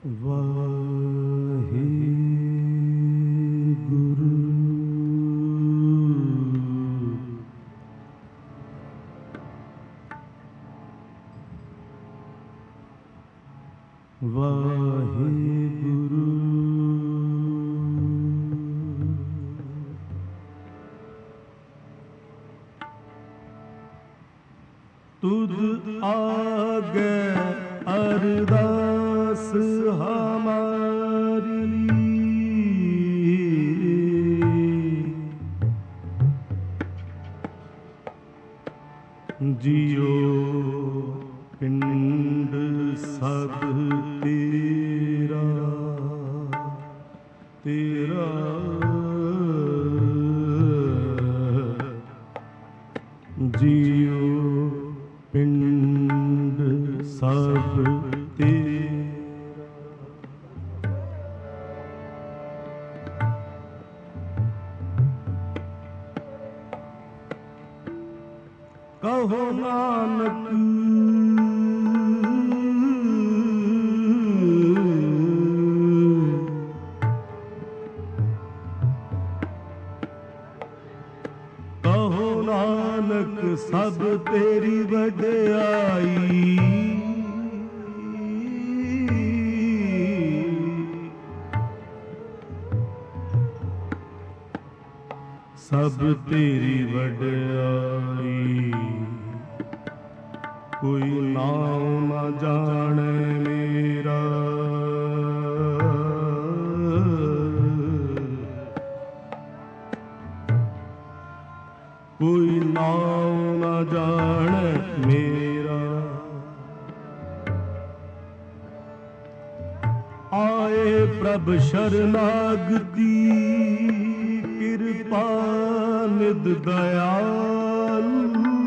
ਵਾਹਿਗੁਰੂ ਵਾਹਿਗੁਰੂ ਤੁਧ ਆਗੇ ਅਰਦਾਸ ਹਮਾਰੀ ਜਿਉ ਪਿੰਡ ਸਭ ਤੇਰਾ ਤੇਰਾ ਜਿਉ ਪਿੰਡ ਸਭ ਤੇਰਾ ਕਹੋ ਨਾਨਕ ਕਹੋ ਨਾਨਕ ਸਭ ਤੇਰੀ ਵਡਿਆਈ ਸਭ ਤੇਰੀ ਵਡਿਆਈ ਕੋਈ ਨਾਮ ਨਾ ਜਾਣੇ ਮੇਰਾ ਕੋਈ ਨਾਮ ਨਾ ਜਾਣੇ ਮੇਰਾ ਆਏ ਪ੍ਰਭ ਸ਼ਰਨਾਗਤੀ ਕਿਰਪਾ ਨਿਧ ਦਇਆਲ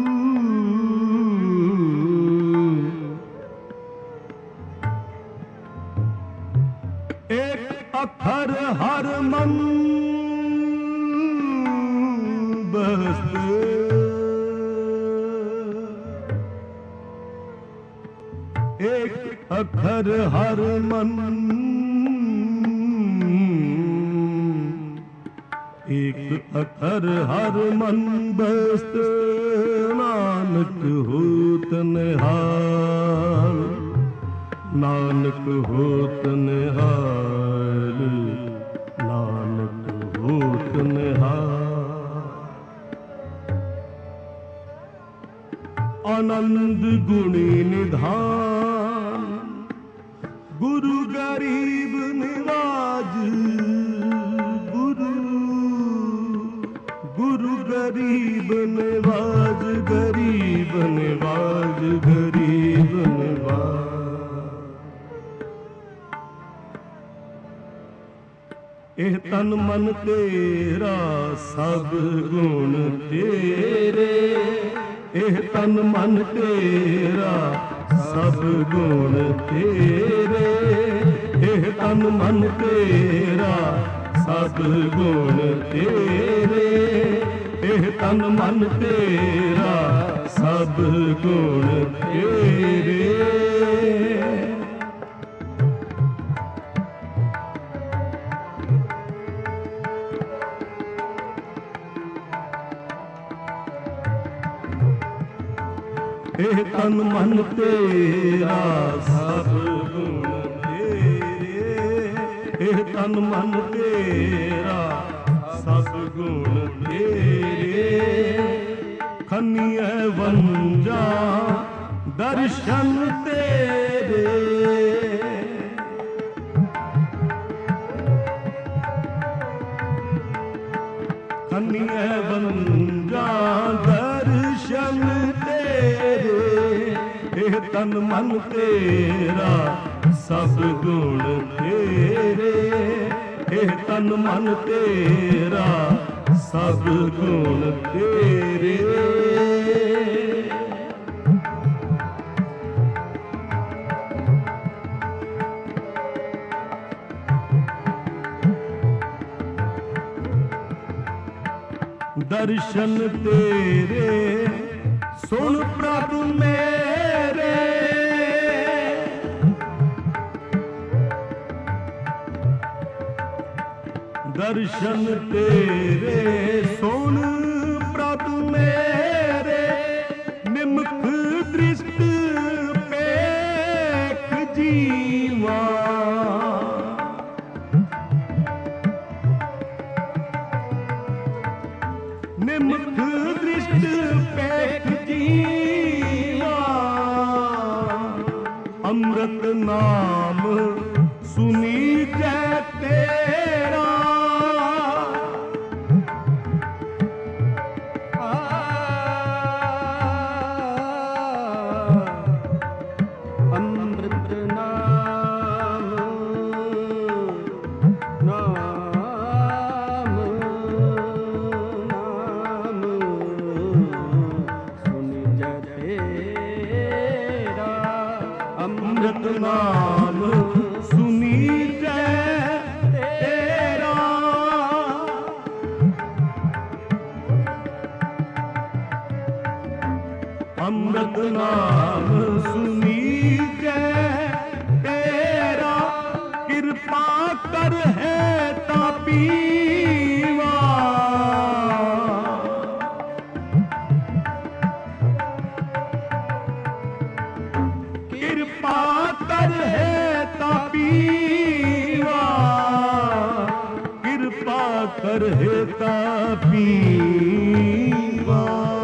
ਇੱਕ ਅੱਖਰ ਹਰ ਮਨ ਬਸਤ ਇੱਕ ਅੱਖਰ ਹਰ ਮਨ ਇੱਕ ਅੱਖਰ ਹਰ ਮਨ ਬਸਤ ਨਾਨਕ ਹੋਤ ਨਿਹਾਲ ਨਾਨਕ ਹੋਤ ਨਿਹਾਲ ਨਾਨਕ ਹੋਤ ਨਿਹਾਲ ਆਨੰਦ ਗੁਣੀ ਨਿਧਾਨ ਗੁਰੂ ਗਰੀਬ ਨਿਵਾਜ ਗੁਰੂ ਗਰੀਬ ਨਿਵਾਜ ਗਰੀਬ ਨਿਵਾਜ ਗਰੀਬ ਨਿਵਾਜ ਇਹ ਤਨ ਮਨ ਤੇਰਾ ਸਭ ਗੁਣ ਤੇਰੇ ਇਹ ਤਨ ਮਨ ਤੇਰਾ ਸਭ ਗੁਣ ਤੇਰੇ ਇਹ ਤਨ ਮਨ ਤੇਰਾ ਸਭ ਗੁਣ ਤੇਰੇ ਇਹ ਤਨ ਮਨ ਤੇਰਾ ਸਭ ਗੁਣ ਤੇਰੇ ਇਹ ਤਨ ਮਨ ਤੇਰਾ ਸਭ ਗੁਣ ਤੇਰੇ ਇਹ ਤਨ ਮਨ ਤੇਰਾ ਸਭ ਗੁਣ ਤੇਰੇ ਖੰਨੀਏ ਵੰਜਾ ਦਰਸ਼ਨ ਤੇਰੇ ਖੰਨੀਏ ਵੰਜਾ ਦਰਸ਼ਨ ਇਹ ਤਨ ਮਨ ਤੇਰਾ ਸਭ ਗੁਣ ਤੇਰੇ ਇਹ ਤਨ ਮਨ ਤੇਰਾ ਸਭ ਗੁਣ ਤੇਰੇ ਦਰਸ਼ਨ ਤੇਰੇ ਸੁਣ ਪ੍ਰਭ ਮੇਰੇ दर्शन तेरे सोन प्रभ मेरे, निमख दृष्ट पेख जीवा। निमख दृष्ट पेख जीवा, अमृत नाम सुनी जय तेरा। अमृत नाम नाम नाम सुनि जय तेरा। अमृत नाम सुनी जय तेरा। अमृत नाम सुनी जय तेरा, कृपा कर है तापीवा। कृपा कर है तापीवा, कृपा कर है तापीवा।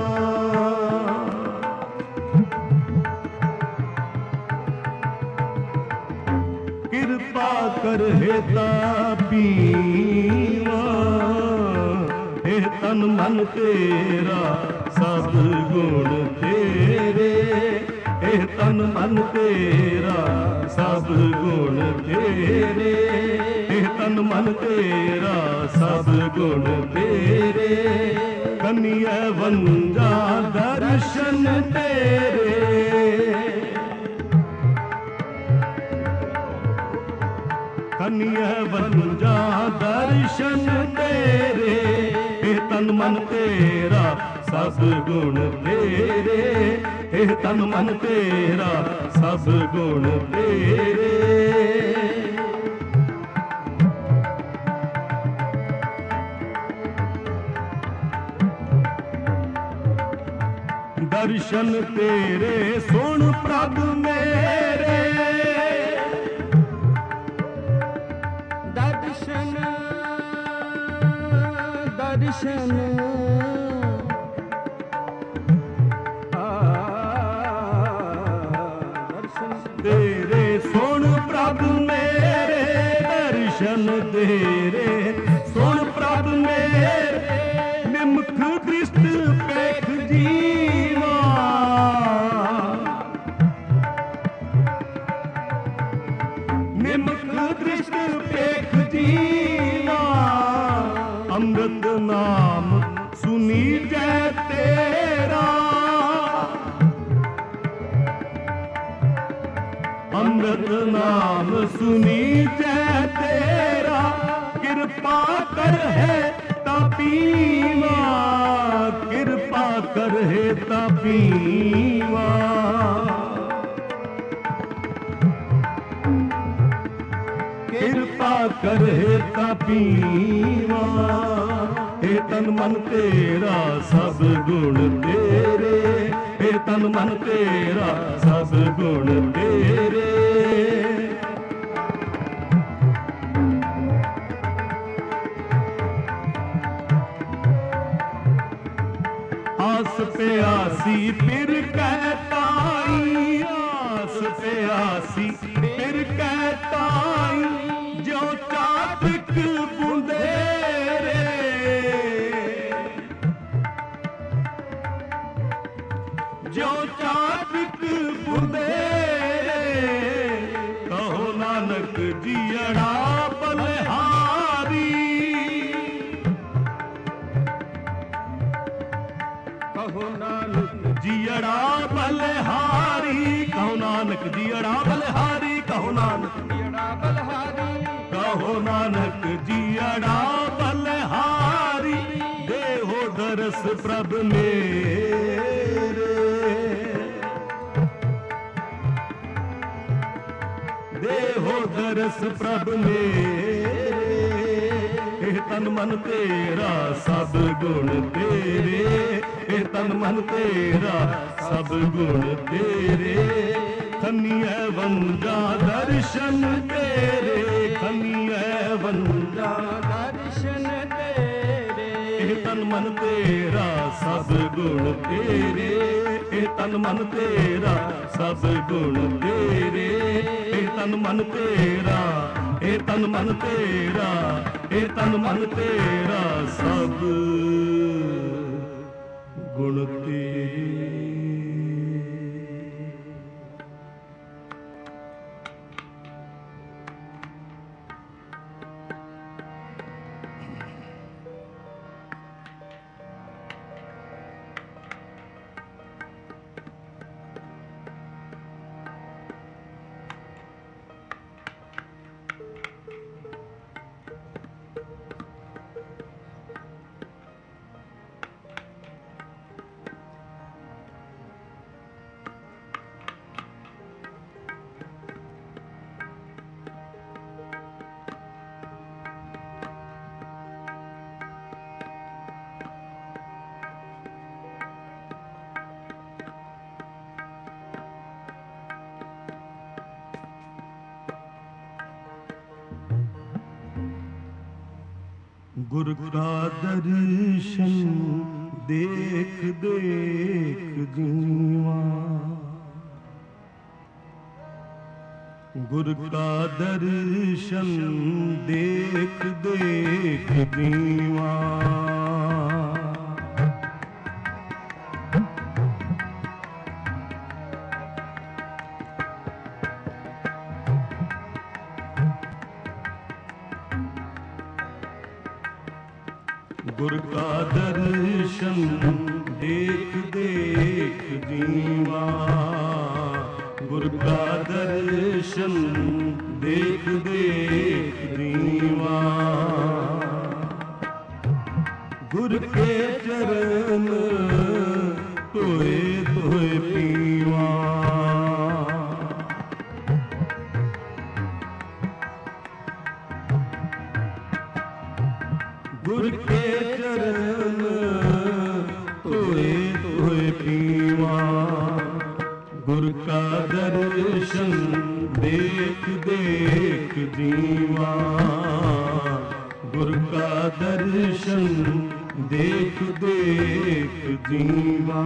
कृपा कर हे तापीवा, हे तन मन तेरा सब गुण तेरे। हे तन मन तेरा सब गुण तेरे। हे तन मन तेरा सब गुण तेरे। कन्या वंजा दर्शन तेरे। कन्या वंजा दर्शन तेरे। हे तन मन तेरा सब गुण तेरे। हे तन मन तेरा सब गुण तेरे। दर्शन तेरे सुन प्रभ मेरे। दर्शन दर्शन दर्शन तेरे सुन प्रभ मेरे। दर्शन तेरे सुन प्रभ मेरे, निमख दृष्ट पेख जीवा। निमख दृष्ट पेख जीवा, अमृत नाम सुनी जय तेरा। अमृत नाम सुनी जय तेरा, कृपा कर है तापीवा। कृपा कर है तापीवा। कृपा कर हे तापीवा। हे तन मन तेरा सब गुण तेरे। हे तन मन तेरा सब गुण तेरे। आस पे आसी फिर कहताई। आस पे आसी फिर कहताई, जो चातक बुंदेरे। जो चातक बुंदेरे, कहो नानक जियड़ा बलिहारी। कहो नानक जियड़ा बलिहारी। कहो नानक जियड़ा बलिहारी। कहो नानक जियड़ा बलिहारी। कहो नानक जियड़ा बलिहारी। देहो दरस प्रभ मेरे। देहो दरस प्रभ मेरे। ਇਹ ਤਨ ਮਨ ਤੇਰਾ ਸਭ ਗੁਣ ਤੇਰੇ, ਇਹ ਤਨ ਮਨ ਤੇਰਾ ਸਭ ਗੁਣ ਤੇਰੇ। ਖੰਨੀਐ ਵੰਜਾ ਦਰਸ਼ਨ ਤੇਰੇ, ਖੰਨੀਐ ਵੰਜਾ ਦਰਸ਼ਨ ਤੇਰੇ। ਇਹ ਤਨ ਮਨ ਤੇਰਾ ਸਭ ਗੁਣ ਤੇਰੇ, ਇਹ ਤਨ ਮਨ ਤੇਰਾ ਸਭ ਗੁਣ ਤੇਰੇ। ਇਹ ਤਨ ਮਨ ਤੇਰਾ, ਇਹ ਤਨ ਮਨ ਤੇਰਾ, ਇਹ ਤਨ ਮਨ ਤੇਰਾ ਸਭ ਗੁਣ ਤੇਰੇ। ਗੁਰ ਕਾ ਦਰਸ਼ਨ ਦੇਖ ਦੇਖ ਜੀਵਾ, ਗੁਰ ਕਾ ਦਰਸ਼ਨ ਦੇਖ ਦੇਖ ਜੀਵਾ। ਗੁਰ ਕਾ ਦਰਸ਼ਨ ਦੇਖ ਦੇਖ ਜੀਵਾ, ਗੁਰ ਕਾ ਦਰਸ਼ਨ ਦੇਖ ਦੇਖ ਜੀਵਾ। ਗੁਰ ਕੇ ਚਰਨ ਧੋਏ ਧੋਏ ਪੀਵਾ, ਗੁਰ ਕੇ ਚਰਨ ਧੋਏ ਧੋਏ ਪੀਵਾ। ਗੁਰ ਕਾ ਦਰਸ਼ਨ ਦੇਖ ਦੇਖ ਜੀਵਾ, ਗੁਰ ਕਾ ਦਰਸ਼ਨ ਦੇਖ ਦੇਖ ਜੀਵਾ।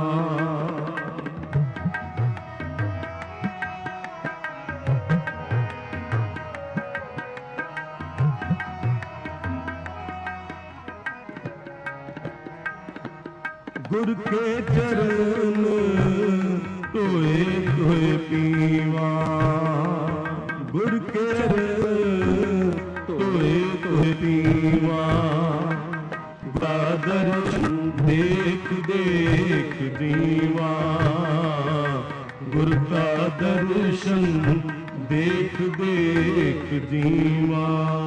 ਗੁਰ ਕੇ ਚਰਨ ਧੋਏ ਧੋਏ ਪੀਵਾ, ਗੁਰ ਕੇ ਚਰਨ ਧੋਏ ਧੋਏ ਪੀਵਾ। ਗੁਰ ਦਰਸ਼ਨ ਦੇਖ ਦੇਖ ਜੀਵਾ, ਗੁਰ ਕਾ ਦਰਸ਼ਨ ਦੇਖ ਦੇਖ ਜੀਵਾ।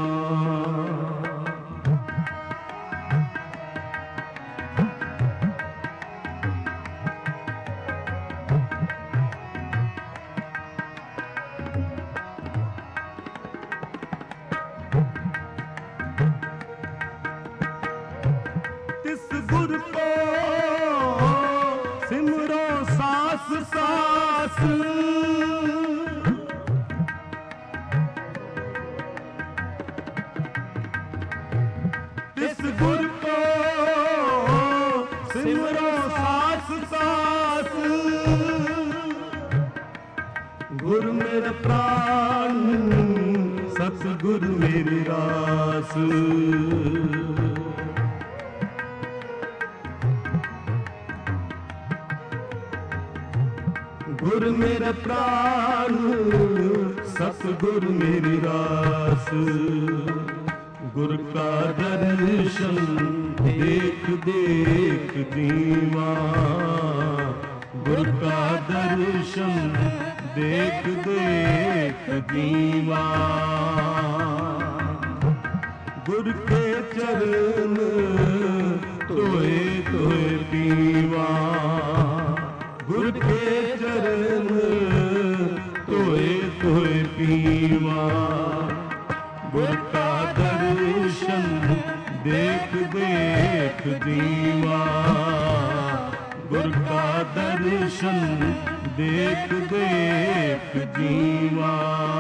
ਗੁਰ ਕੋ ਸਿਮਰੋ ਸਾਸ ਸਾਸ, ਤਿਸ ਗੁਰ ਕੋ ਸਿਮਰੋ ਸਾਸ ਸਾਸ। ਗੁਰ ਮੇਰਾ ਪ੍ਰਾਨ ਸਤਿਗੁਰ ਮੇਰੀ ਰਾਸ, ਗੁਰ ਮੇਰਾ ਪ੍ਰਾਨ ਸਤਿਗੁਰ ਮੇਰੀ ਰਾਸ। ਗੁਰ ਕਾ ਦਰਸ਼ਨ ਦੇਖ ਦੇਖ ਜੀਵਾ, ਗੁਰ ਕਾ ਦਰਸ਼ਨ ਦੇਖ ਦੇਖ ਜੀਵਾ। ਗੁਰ ਕੇ ਚਰਨ ਧੋਏ ਧੋਏ ਪੀਵਾ, ਗੁਰ ਕੇ ਚਰਨ ਧੋਏ ਧੋਏ ਪੀਵਾ। ਗੁਰ ਕਾ ਦਰਸ਼ਨ देख जीवा, गुर का दर्शन देख देख जीवा।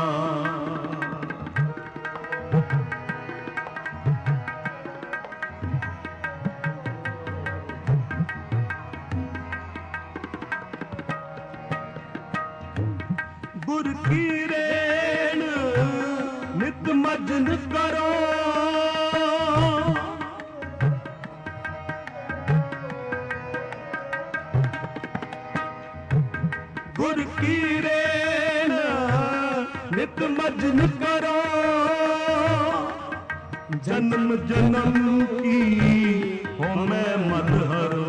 गुर की रेण नित मजन करो, गुर की रेण नित मजन करो, जन्म जन्म की हो मैं मद हरो।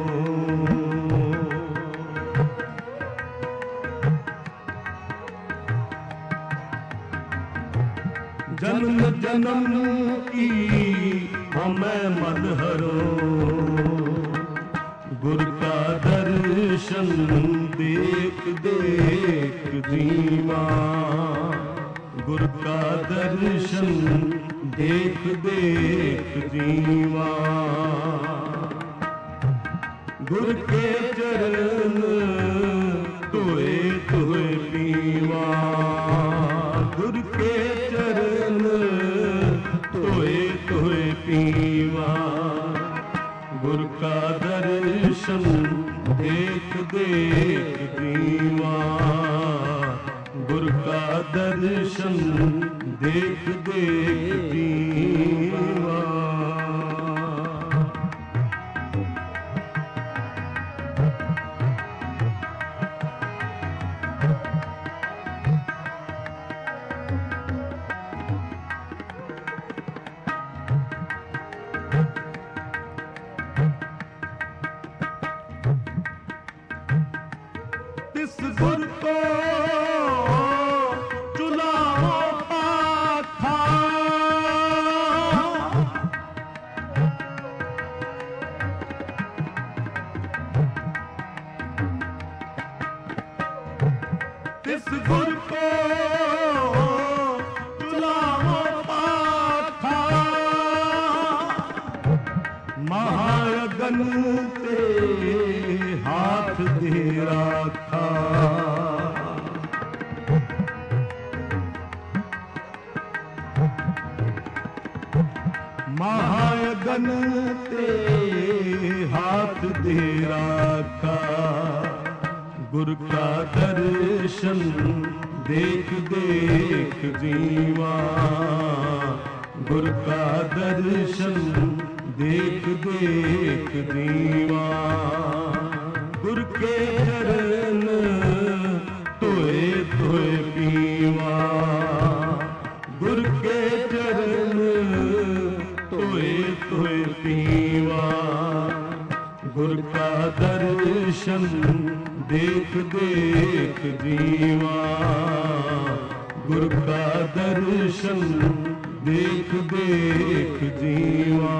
जन्म जन्म की हमें मद हरो, गुर का दर्शन देख देख जीवा, गुर का दर्शन देख देख जीवा। गुर के चरण तोए तोए पीवा, गुर के चरण तोए तोए पीवा। गुर का दर्शन देख देख जीवा, गुर का दर्शन देख देख जीवा। तिस गुर को चुनाओ पाथा, तिस गुर को चुनाओ पाथा, महायगन ते हाथ दे राखा। महायगन ते हाथ दे राखा, गुर का दर्शन देख देख जीवा, गुर का दर्शन देख देख जीवा। गुर के चरण तोए तोए पीवा, गुर के चरण तोए तोए पीवा। गुर का दर्शन देख देख जीवा, गुर का दर्शन देख देख जीवा।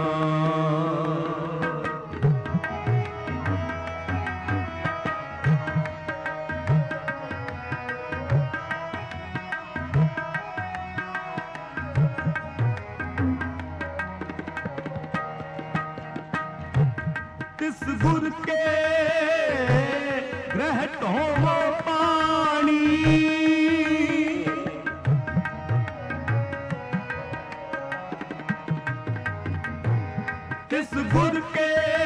तिस गुर के ग्रहट हो पानी, तिस गुर के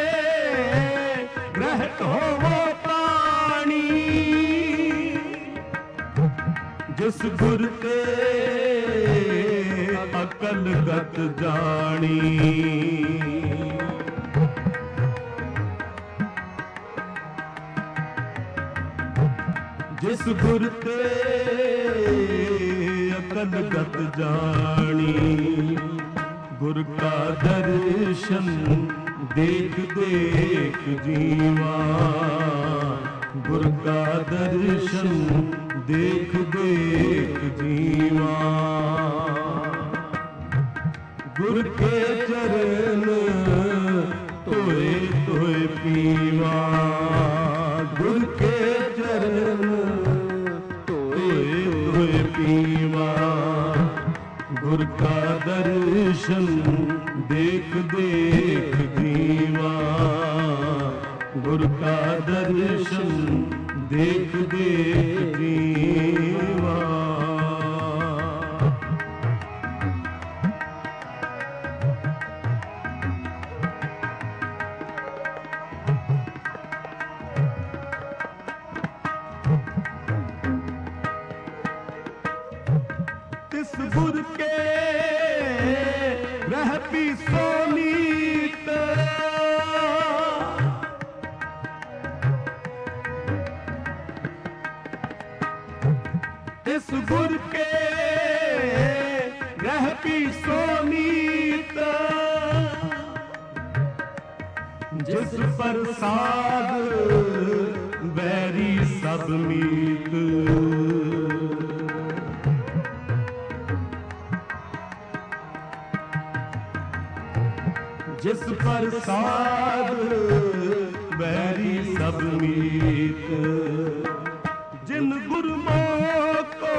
ग्रहट हो पानी, जिस गुर के अकल गत जानी। जिस गुर ते अकल गत जानी, गुर का दर्शन देख देख जीवा, गुर का दर्शन देख देख जीवा। गुर के चरण तोए तोए पीवा, गुर के चरण तोए तोए पीवा। गुर का दर्शन देख देख जीवा, गुर का दर्शन देख देख जीवा। तिस गुर के रहती सोनीत, तिस गुर के रहती सोनीत, जिस प्रसाद बैरी सब मीत। जिस प्रसाद बैरी सब मीत, जिन गुरमों को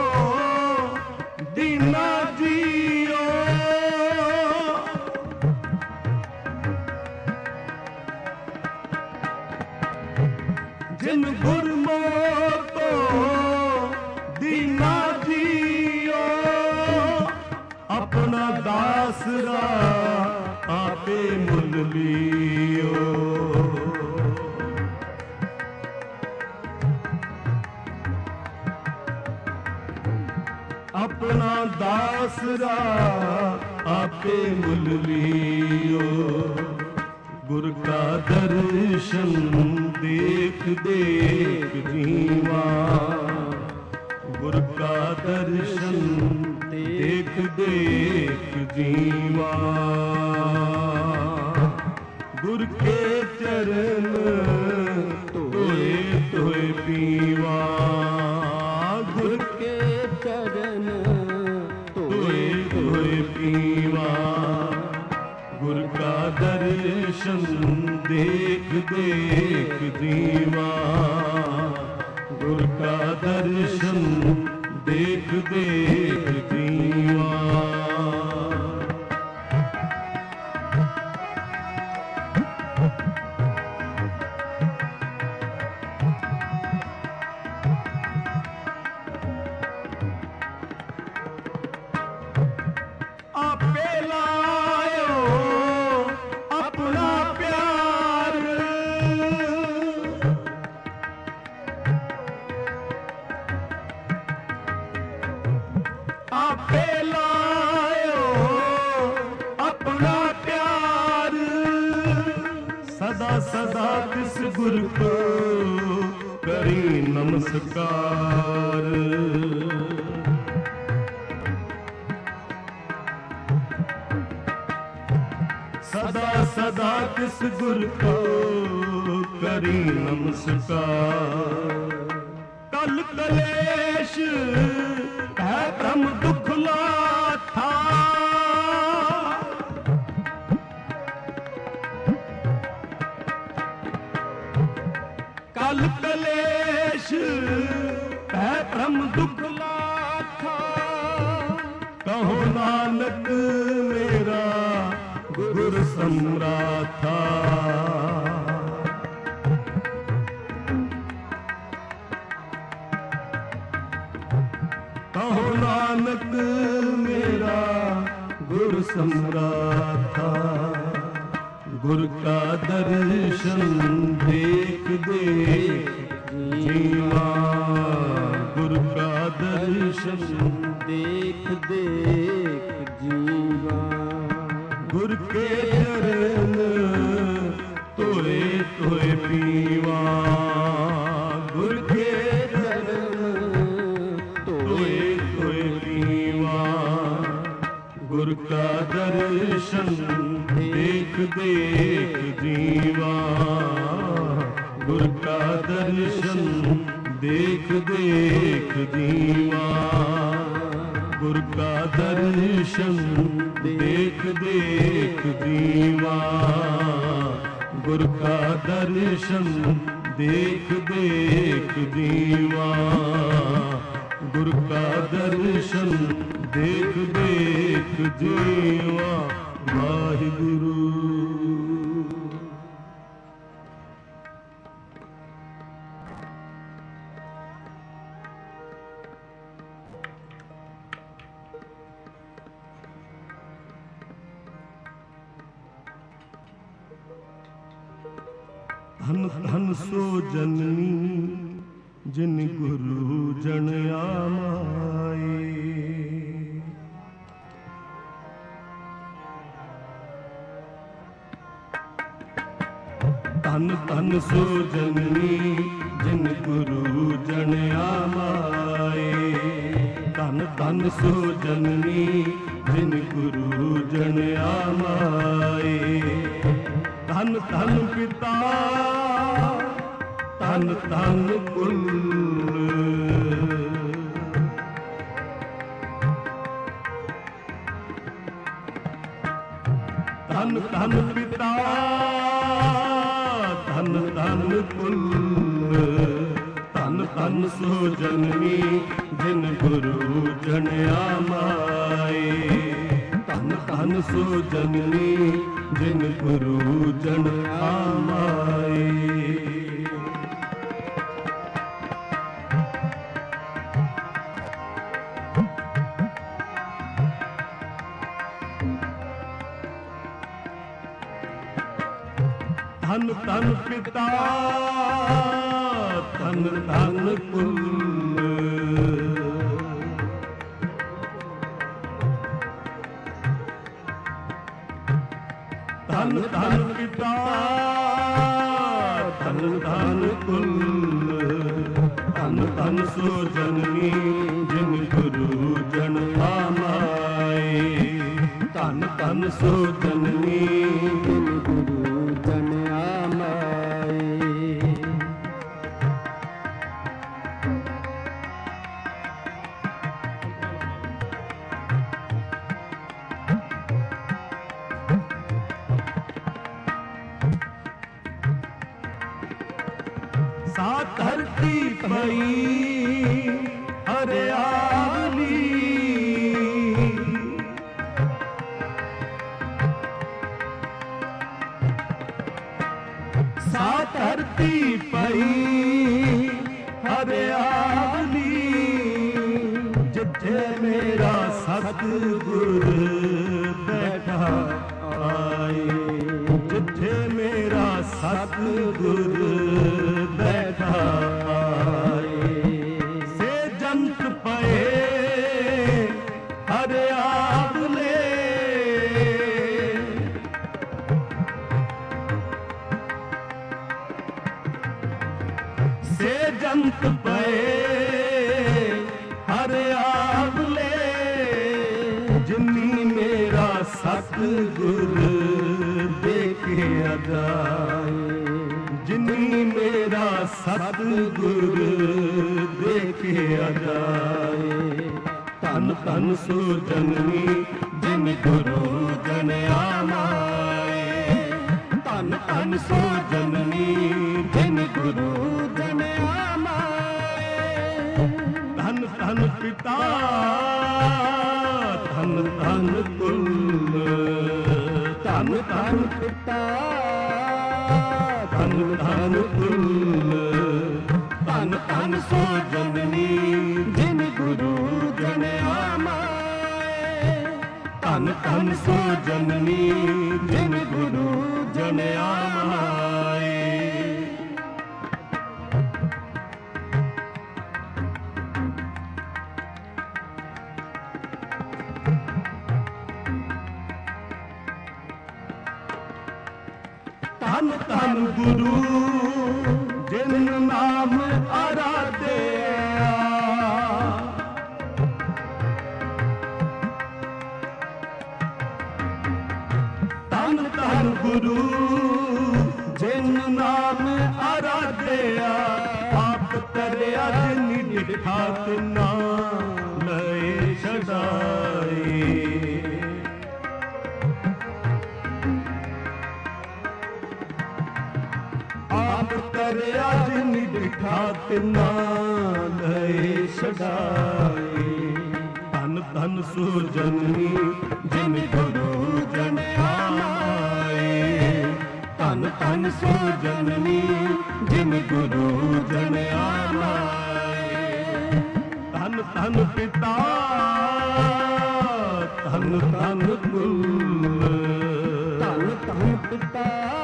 दीना जियो, जिन गुरमों को दीना जियो, अपना दासरा आपे मुल लियो। अपना दासरा आपे मुल लियो। गुर का दर्शन देख देख जीवा, गुर का दर्शन देख देख जीवा। गुर के चरण तोए तोए पीवा, गुर के चरण तोए तोए पीवा। गुर का दर्शन देख देख जीवा, गुर का दर्शन देख देख जीवा। आपे लायो अपना प्यार, आपे लायो अपना प्यार। सदा सदा किस गुर को करी नमस्कार। सदा सदा किस गुर को करी नमस्कार। कल कलेश है ब्रह्म दुख लाथा, कल कलेश है ब्रह्म दुख लाथा। कहो नानक मेरा गुर सम्राथा। कहो नानक मेरा गुर सम्राथा। गुर का दर्शन देख देख जीवा, गुर का दर्शन देख देख जीवा। गुर के चरण तोए तोए पीवा, गुर के चरण तोए तोए पीवा। गुर का दर्शन देख देख जीवा, गुर का दर्शन देख देख जीवा। गुर का दर्शन देख देख जीवा, गुर का दर्शन देख देख जीवा। गुरु का दर्शन देख देख जीवा वाहिगुरु। धन धन सो जननी जिन गुरु जन आमाए। धन धन सो जननी जिन गुरु जन आमाए। धन धन सो जननी जिन गुरु जन आमाए। धन धन पिता धन धन कुल। धन धन पिता धन धन कुल। धन धन सो जननी जिन गुरु जन आमाए। धन धन सो जननी जिन गुरु जन आमाए। धन धन पिता धन धन कुल। धन धन पिता धन धन कुल। धन धन सो जननी जिन गुरु जन आमाए। धन धन सो जननी जिन गुरु जन आमाए। सात धरती पई हरियाली। सात धरती पई हरियाली। जिथे मेरा सतगुर बैठा आए। जिथे मेरा सतगुर बैठा आए। से जंत पए हरियावले। से जंत पए हरियावले। जिन्नी मेरा सतगुर देखे अजाए। जिन्नी मेरा सतगुर देखे अजाए। धन धन सो जननी जिन गुरु जन आमाए। धन धन सो जननी जिन गुरु जन आमाए। धन धन पिता धन धन कुल। धन धन पिता धन धन कुल। धन धन सो जननी जिन गुरु जन आमाए। धन धन सो जननी जिन गुरु जन आमाए। धन धन गुरु जिन नाम आराध्या। धन धन गुरु जिन नाम आराध्या। आप तरया जिनी दिखात ना लय छड़ाए। आप तरया जिनी दिखात ना लय ਛਡਾਏ। ਧਨ ਧਨ ਸੋ ਜਨਨੀ ਜਿਨ ਗੁਰੂ ਜਨ ਆਏ। ਧਨ ਧਨ ਸੋ ਜਨਨੀ ਜਿਨ ਗੁਰੂ ਜਨ ਆਏ। ਧਨ ਧਨ ਪਿਤਾ ਧਨ ਧਨ ਕੁਲ। ਧਨ ਧਨ ਪਿਤਾ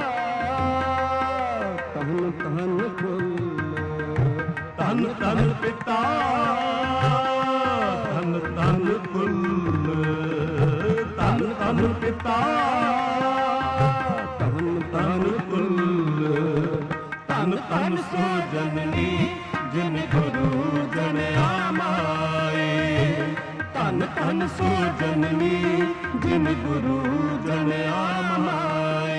ਧਨ ਧਨ ਕੁਲ। ਧਨ ਧਨ ਪਿਤਾ ਧਨ ਧਨ ਕੁਲ। ਧਨ ਧਨ ਪਿਤਾ ਧਨ ਧਨ ਕੁਲ। ਧਨ ਧਨ ਸੋ ਜਨਨੀ ਜਿਨ ਗੁਰੂ ਜਨ ਆਏ। ਧਨ ਧਨ ਸੋ ਜਨਨੀ ਜਿਨ ਗੁਰੂ ਜਨ ਆਏ।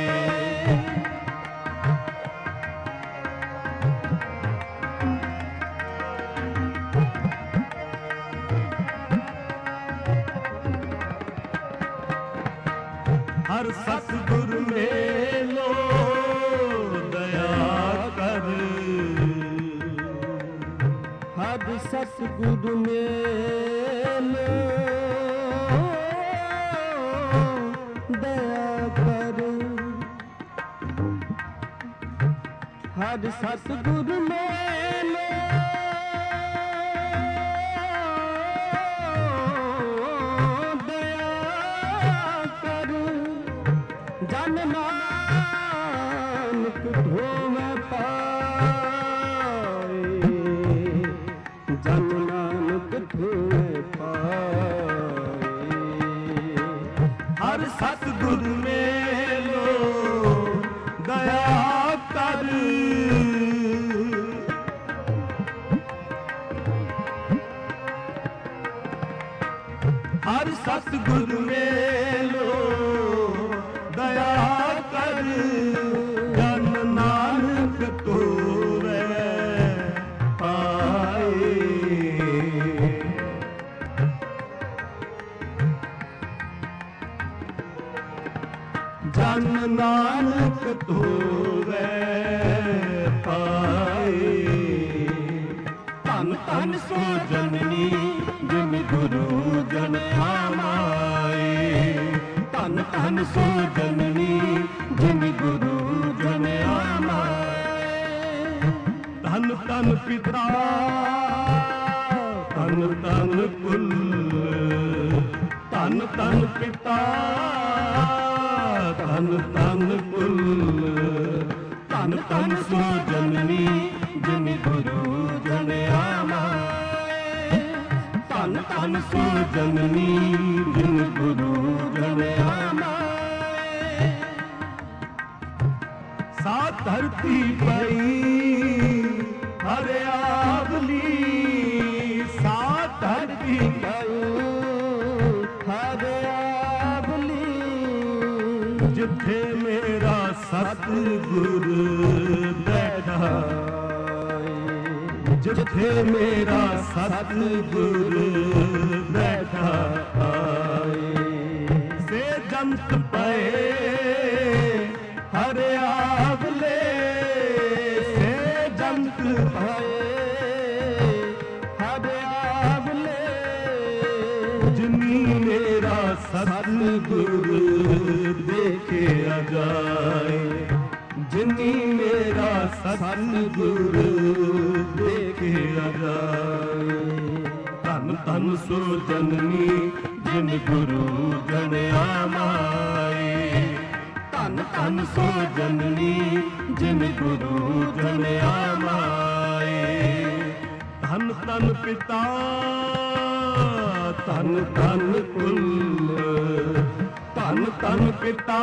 ਹਰ ਸਤਿਗੁਰ ਮੇਲੋ ਦਇਆ ਕਰ। ਹਰ ਸਤਿਗੁਰ ਮੇਲੋ ਦਇਆ ਕਰ। ਹਰ ਸਤਿਗੁਰ ਮੇਲੋ ਦਇਆ ਕਰ। ਜਨ ਨਾਨਕ ਧੋਵੈ ਪਾਏ। ਜਨ ਨਾਨਕ ਧੋਵੈ ਪਾਏ। ਹਰ ਸਤਿਗੁਰ ਮੇਲੋ ਦਇਆ ਕਰ। ਹਰ ਸਤਿਗੁਰ ਮੇਲੋ ਦਇਆ ਕਰ। ਜਨ ਨਾਨਕ ਧੋਵੈ ਪਾਏ। ਜਨ ਨਾਨਕ ਧੋਵੈ ਪਾਏ। ਧਨ ਧਨ ਸੋ ਜਨਨੀ ਜਿਨ ਗੁਰੂ ਜਨ ਆਏ। ਧਨ ਧਨ ਸੋ ਜਨਨੀ ਜਿਨ ਗੁਰੂ ਜਨ ਆਏ। ਧਨ ਧਨ ਪਿਤਾ ਧਨ ਧਨ ਕੁਲ। ਧਨ ਧਨ ਪਿਤਾ ਧਨ ਧਨ ਕੁਲ। ਧਨ ਧਨ ਸੋ ਜਨਨੀ ਜਿਨ ਗੁਰੂ ਜਨ ਆਏ। ਧਨ ਧਨ ਸੋ ਜਨਨੀ ਜਿਨ ਗੁਰੂ ਜਨ ਆਏ। ਸਾ ਧਰਤੀ ਪਈ ਹਰਿਆਵਲੀ। ਸਾ ਧਰਤੀ ਹਰਿਆਵਲੀ। ਜਿੱਥੇ ਮੇਰਾ ਸਤਿਗੁਰ ਬੈਠਾ। ਜਿੱਥੇ ਮੇਰਾ ਸਤਿਗੁਰ ਬੈਠਾ ਆਏ। ਸੇ ਜੰਤ ਪਏ ਹਰਿਆਵਲੇ। ਸੇ ਜੰਤ ਪਏ ਹਰਿਆਵਲੇ। ਜਿਨੀ ਮੇਰਾ ਸਤਿਗੁਰ ਦੇਖਿਆ ਜਾਏ। ਜਿਨੀ ਮੇਰਾ ਸਤਿਗੁਰ ਦੇਖਿਆ ਜਾਏ। ਧਨ ਧਨ ਸੋ ਜਨਨੀ ਜਿਨ ਗੁਰੂ ਜਨ ਆਏ। ਧਨ ਧਨ ਸੋ ਜਨਨੀ ਜਿਨ ਗੁਰੂ ਜਨ ਆਏ। ਧਨ ਧਨ ਪਿਤਾ ਧਨ ਧਨ ਕੁਲ। ਧਨ ਧਨ ਪਿਤਾ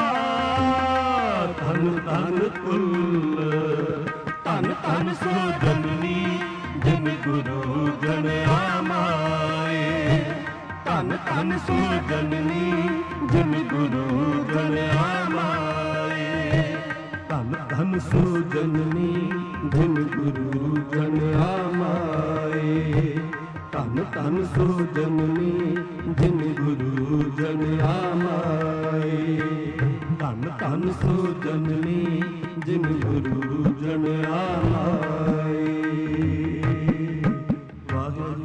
ਧਨ ਧਨ ਕੁਲ। ਧਨ ਧਨ ਸੋ ਜਨਨੀ ਜਿਨ ਗੁਰੂ ਜਨ ਆਏ। ਧਨ ਧਨ ਸੋ ਜਨਨੀ ਜਿਨ ਗੁਰੂ ਜਨ ਆਏ। ਧਨ ਧਨ ਸੋ ਜਨਨੀ ਜਿਨ ਗੁਰੂ ਜਨ ਆਏ। ਧਨ ਧਨ ਸੋ ਜਨਨੀ ਜਿਨ ਗੁਰੂ ਜਨ ਆਏ। ਧਨ ਧਨ ਸੋ ਜਨਨੀ ਜਿਨ ਗੁਰੂ ਜਨ ਆਏ। ਵਾਹਿਗੁਰੂ।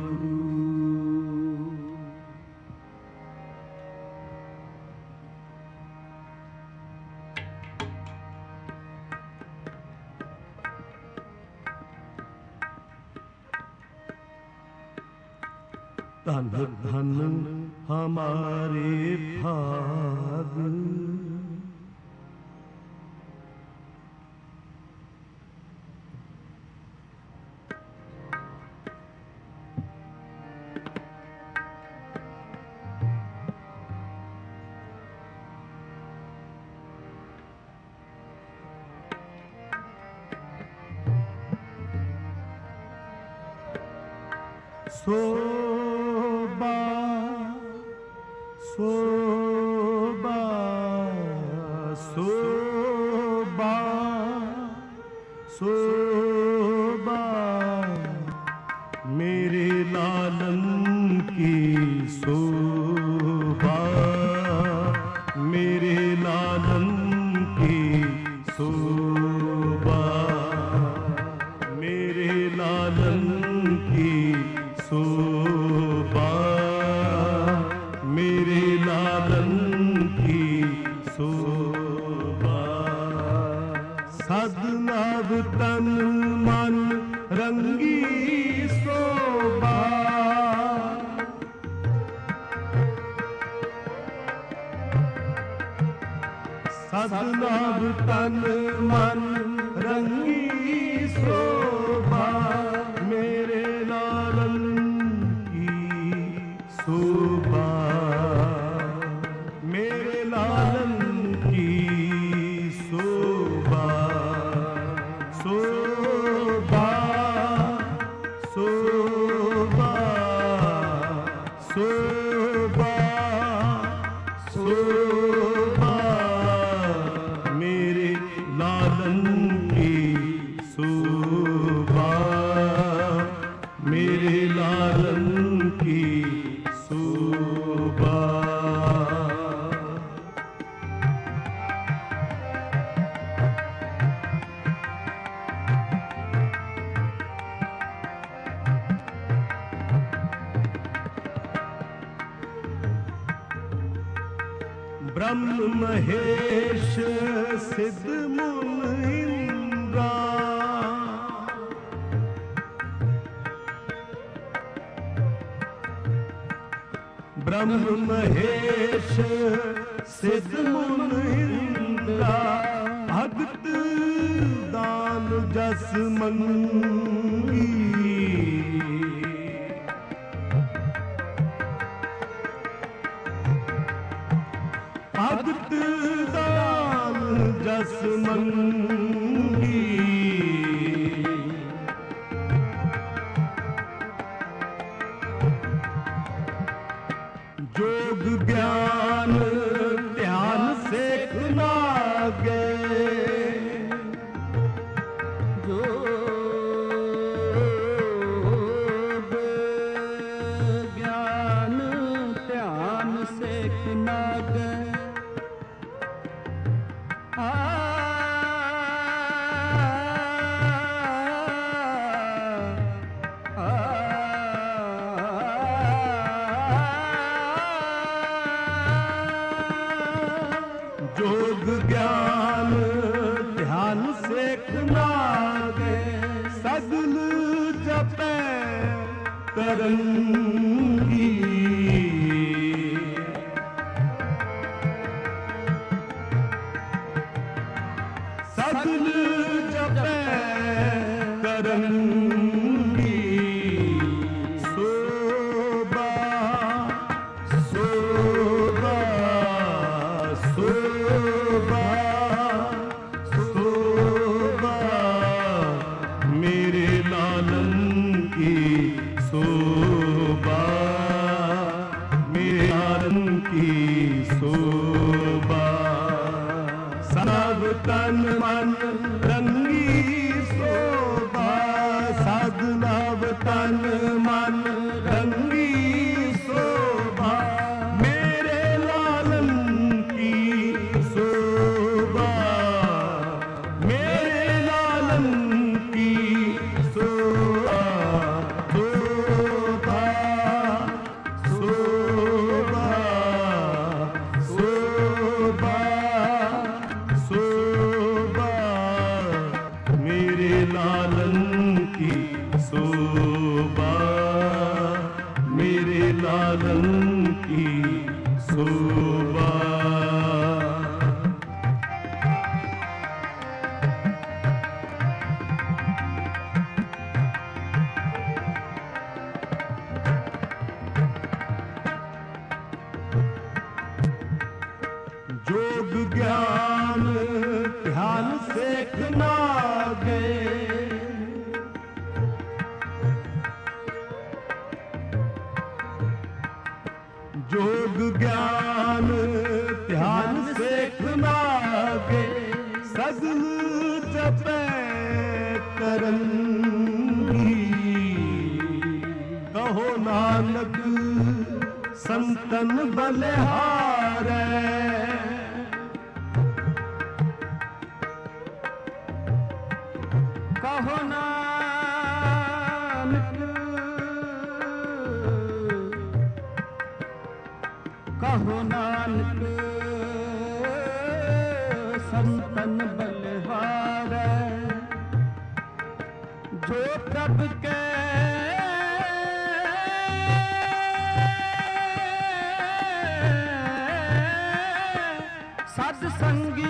धन धन हमारे भाग। शोभा शोभा शोभा शोभा मेरे लालन की शोभा, मेरे लालन की शोभा, मेरे लालन की शोभा, मेरे लालन की शोभा। सदनव तन मन रंगी शोभा, सदनव तन मन रंगी शोभा, मेरे लालन शोभा, मेरे लालन की शोभा, शोभा शोभा शोभा शोभा मेरे लालन की शोभा, मेरे लालन की शोभा। ब्रह्म महेश सिद्ध मुनि इंद्रा, ब्रह्म महेश सिद्ध मुनि इंद्रा, भगत दान जस मंगी, भगत दान जस मंगी, जोग ज्ञान ध्यान से नागे, जोग ज्ञान ध्यान से नागे, जोग ज्ञान ध्यान से नागे, सगल जपे तरंगी, सगल जपे तरंगी, शोभा शोभा शोभा शोभा मेरे लालन की शोभा, मेरे लालन की शोभा। सब तन मन रंगी शोभा, सदनव तन मन रंगी शोभा, मेरे लालन की शोभा, मेरे लालन की शोभा, शोभा शोभा शोभा शोभा शोभा। जोग ज्ञान ध्यान सेख नागे, जोग ज्ञान ध्यान सेख नागे, सगल जपै करंगी। कहो नानक संतन बलिहारै, कहो नानक, कहो नानक संतन बलिहारै, जो प्रभ के सत्संगी।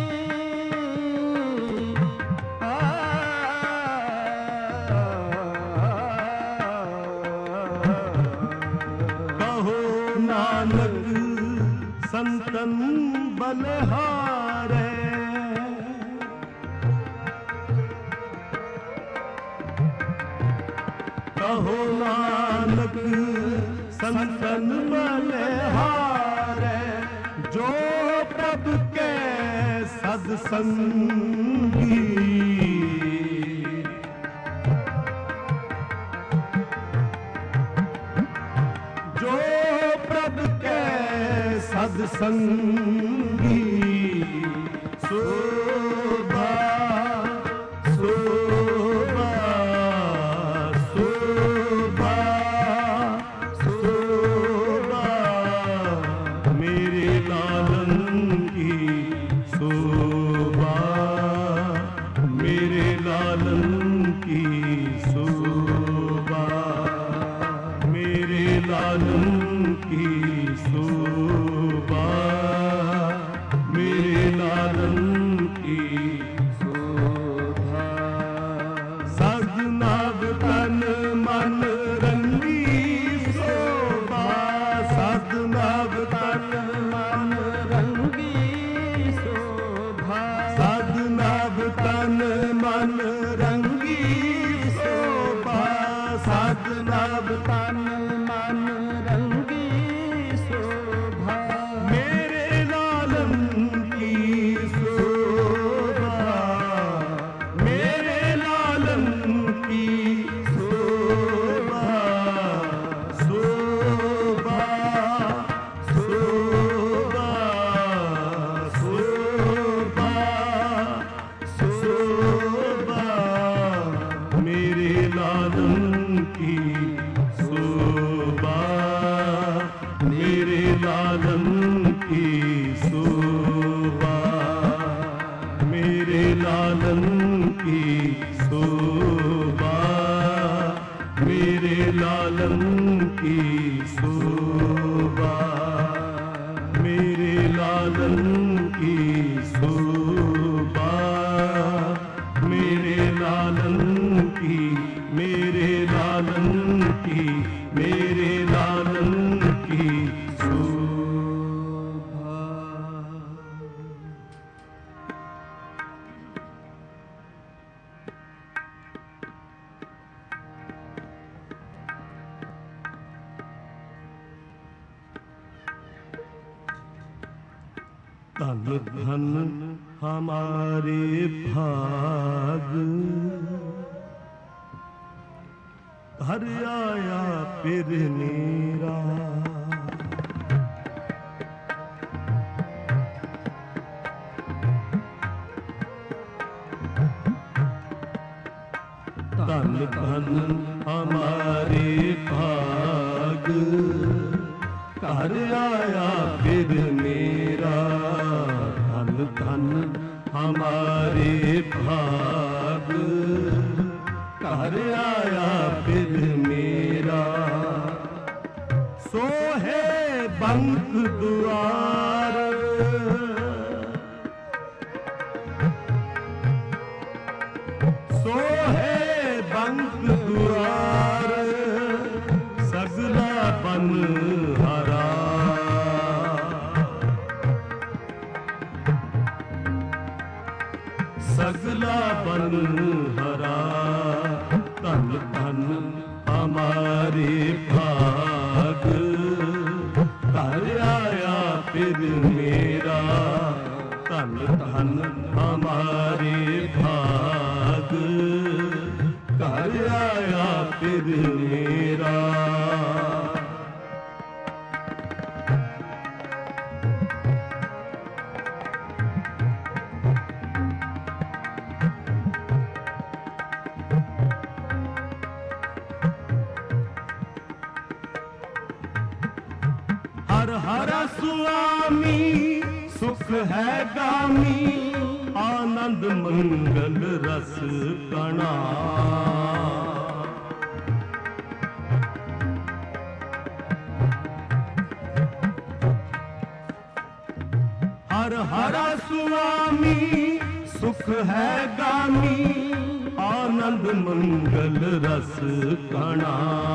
कहो नानक संतन बलिहारै, कहो नानक संतन बलिहारै, जो प्रभ के सत्संगी। जो प्रभ के सत्संगी, शोभा शोभा शोभा शोभा, मेरे लालन की शोभा, मेरे लालन की शोभा, मेरे लालन की शोभा, मेरे लालन की शोभा। सगनाग तन मन रंगी शोभा, सगनाग तन मन रंगी शोभा, सगनाग तन मन रंगी शोभा, सगनाग तन मन रंगी शोभा, मेरे लालन की शोभा, मेरे लालन की शोभा, शोभा शोभा शोभा शोभा, मेरे लालन की शोभा, मेरे लालन की शोभा, मेरे लालन की शोभा, मेरे लालन की शोभा, मेरे लालन की शोभा, मेरे लालन की, मेरे लालन की, मेरे लालन की शोभा। धन धन हमारे भाग, घर आया फिर मेरा। धन धन हमारे भाग, घर आया फिर मेरा। धन धन हमारे भाग, घर आया फिर मेरा। सोहे बंक दुआ सगला बन हरा। धन धन हमारे भाग, घर आया फिर मेरा। धन धन हमारे भाग, घर आया फिर मेरा। हर हर स्वामी सुख है गामी, आनंद मंगल रस कणा। हर हर स्वामी सुख है गामी, आनंद मंगल रस कणा।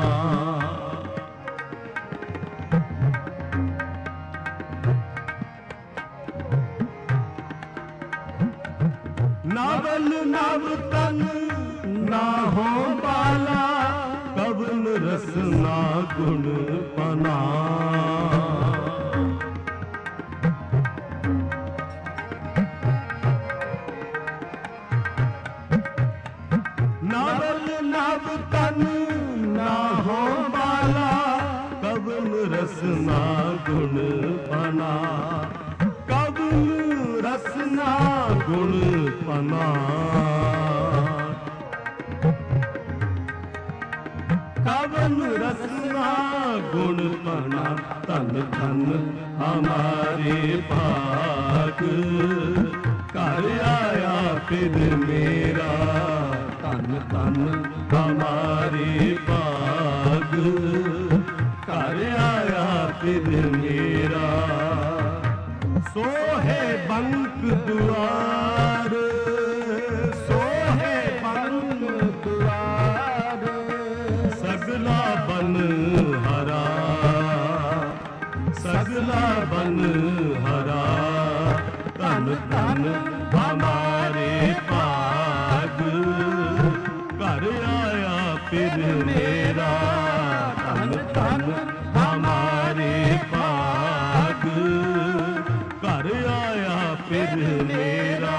नावल नव तन ना हो बाला, कवन रस ना गुण पना। नावल नव तन ना हो बाला, कवन रस ना गुण पना। कवन रसना गुण पना। कवन रसना गुण पना। धन धन हमारे भाग, घर आया फिर मेरा। धन धन हमारे भाग, घर आया फिर मेरा। सो है बंक द्वार, सो है बंक द्वार, सगला बन हरा। सगला बन हरा। धन धन हमारे भाग, घर आया फिर मेरा। धन धन हमारे भाग, घर आया फिर मेरा।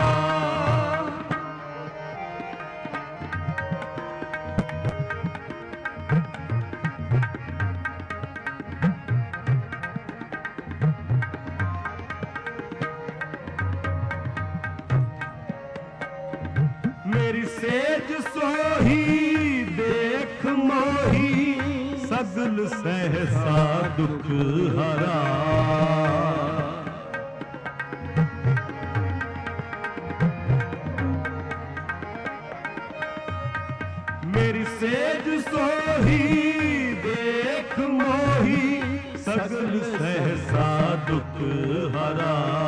मेरी सेज सोही देख मोही, सगल सहसा दुख हरा। मेरी सेज सोही देख मोही, सगल सहसा दुख हरा।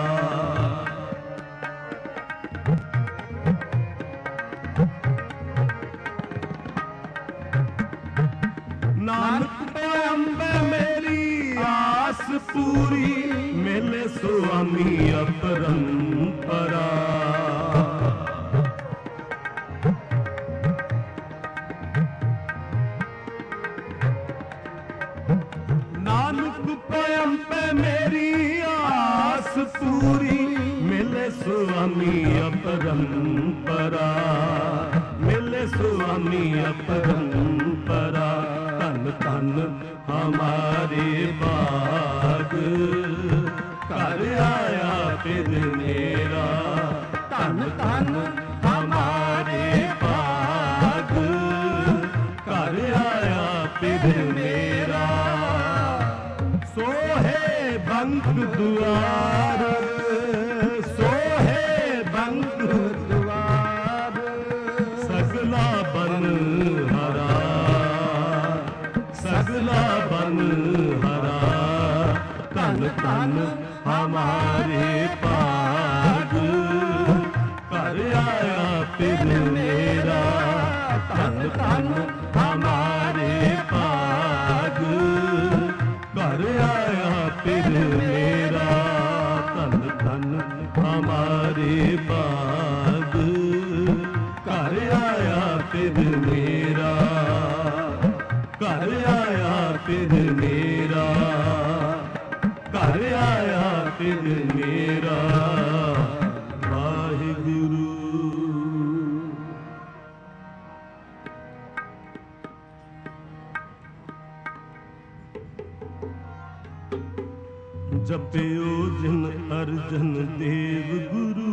नानक पैंबे मेरी आस पूरी, मिले स्वामी अपरंपरा। नानक पैंबे मेरी आस पूरी, मिले स्वामी अपरंपरा। मिले स्वामी अपरंपरा। धन धन हमारे भाग, घर आया फिर मेरा। धन धन हमारे भाग, घर आया फिर मेरा। सो है बंक द्वार, सो है बंक द्वार, सगला बन हरा। सगला बन हरा। धन धन हमारे भाग, घर आया फिर मेरा। धन धन हमारे भाग, घर आया फिर मेरा। धन धन हमारे भाग। मेरा वाहिगुरु। जपियो जिन अर्जन देव गुरु,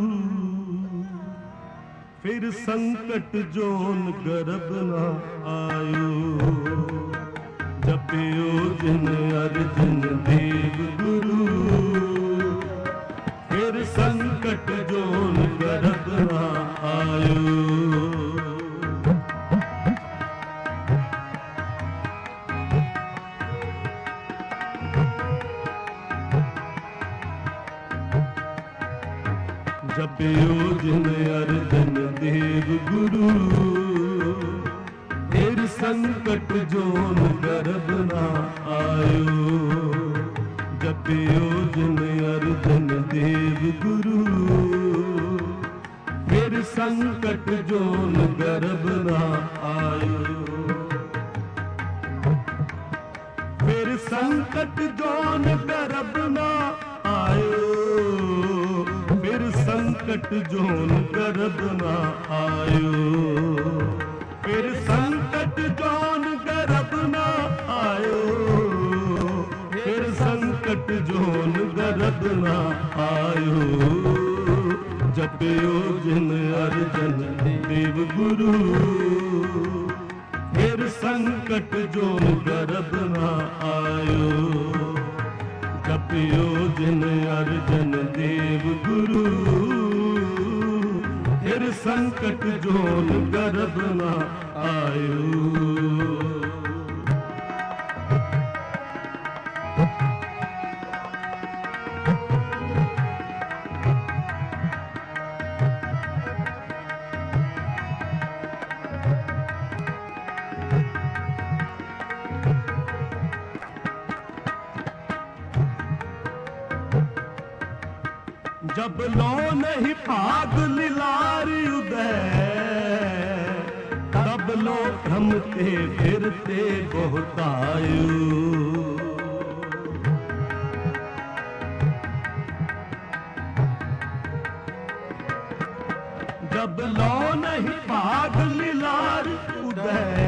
फिर संकट जोन गर्भ न आयो। जपियो जिन अर्जन देव गुरु, फिर संकट जोन गर्भ न आयो। जपियो जिन अर्जन देव गुरु, फिर संकट जोन गर्भ न आयो। जपियो जिन अर्जन देव गुरु, फिर संकट जोन गर्भ न आयो। फिर संकट जोन गर्भ न आयो। फिर संकट जोन गर्भ न आयो। फिर संकट जोन गर्भ न आयो। फिर संकट जोन गर्भ न आयो। जपियो जिन अर्जन देव गुरु, फिर संकट जोन गर्भ न आयो। जपियो जिन अर्जन देव गुरु, फिर संकट जोन गर्भ न आयो। जब लो नहीं भाग लिलारी उदय, तब लो भ्रमते फिरते बहुतायु। जब लो नहीं भाग लिलारी उदय,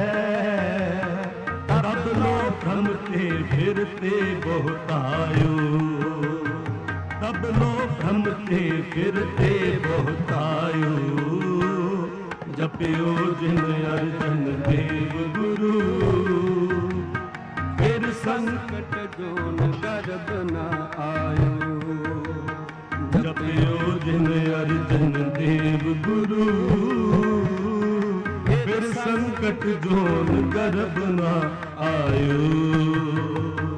तब लो भ्रमते फिरते बहुतायु। तब लो भ्रमते फिरते बहुतायु। जपियो जिन अर्जन देव गुरु, फिर संकट जोन गर्भ न आयो। जपियो जिन अर्जन देव गुरु, फिर संकट जोन गर्भ न आयो।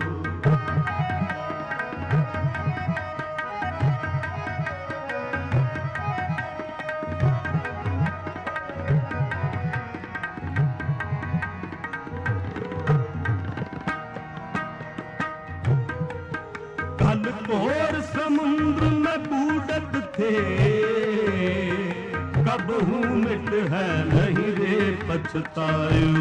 घोर समुद्र में बूढ़त थे, कब हूँ मिट है नहीं रे पछतायो।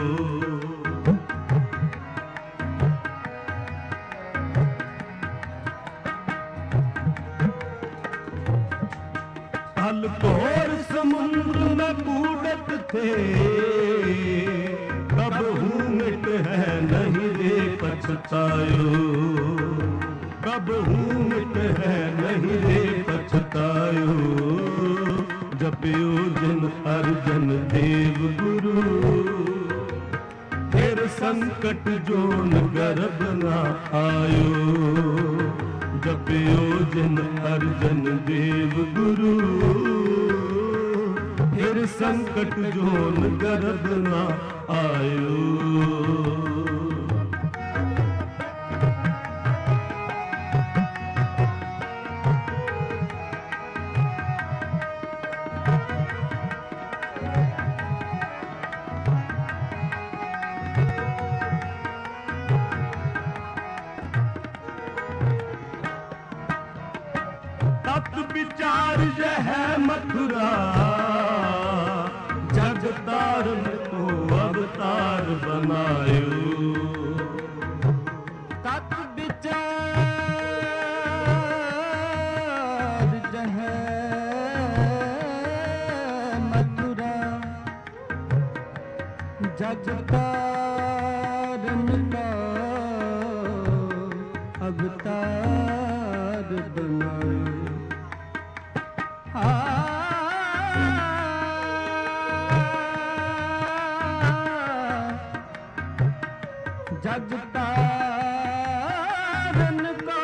घोर समुद्र में बूढ़त थे, कब हूँ मिट है नहीं रे पछतायो। कब हूँ मिट है नहीं रे पछतायो। जपियो जिन अर्जन देव गुरु, फिर संकट जोन गर्भ न आयो। जपियो जिन अर्जन देव गुरु, फिर संकट जोन गर्भ न आयो। विचार यह मथुरा, जगतारण को अवतार बनायो। तत् विचार जग तारन का अवतार बनाए। जग तारन का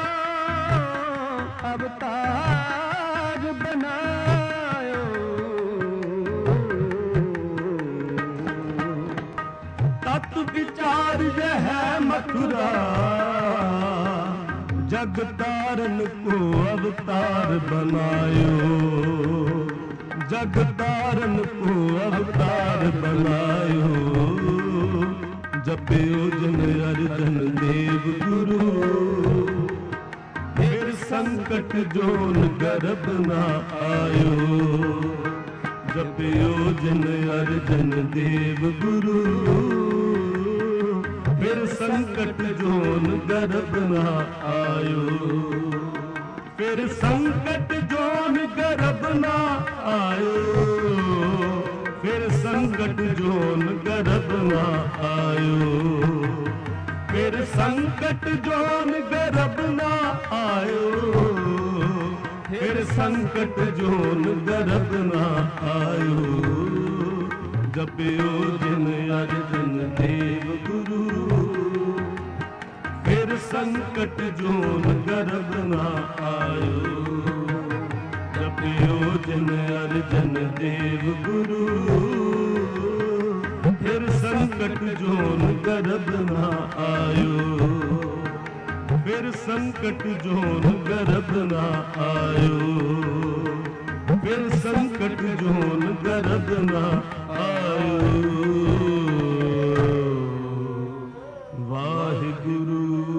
अवतार बनायो। तत् विचार यह मथुरा, जग तारन को अवतार बनायो। जग तारन को अवतार बनायो। जपयो जन अर्जन देव गुरु, फिर संकट जोन गर्भ ना आयो। जपयो जन अर्जन देव गुरु, फिर संकट जोन गर्भ ना आयो। फिर संकट जोन गर्भ ना आयो। फिर संकट जोन गर्भ ना आयो। फिर संकट जोन गर्भ ना आयो। फिर संकट जोन गर्भ ना आयो। जपयो जिन अर्जन देव गुरु, फिर संकट जोन गर्भ ना आयो। जपयो जिन अर्जन देव गुरु, फिर संकट जोन गर्भ ना आयो। फिर संकट जोन गर्भ ना आयो। फिर संकट जोन गर्भ ना आयो। वाहिगुरु।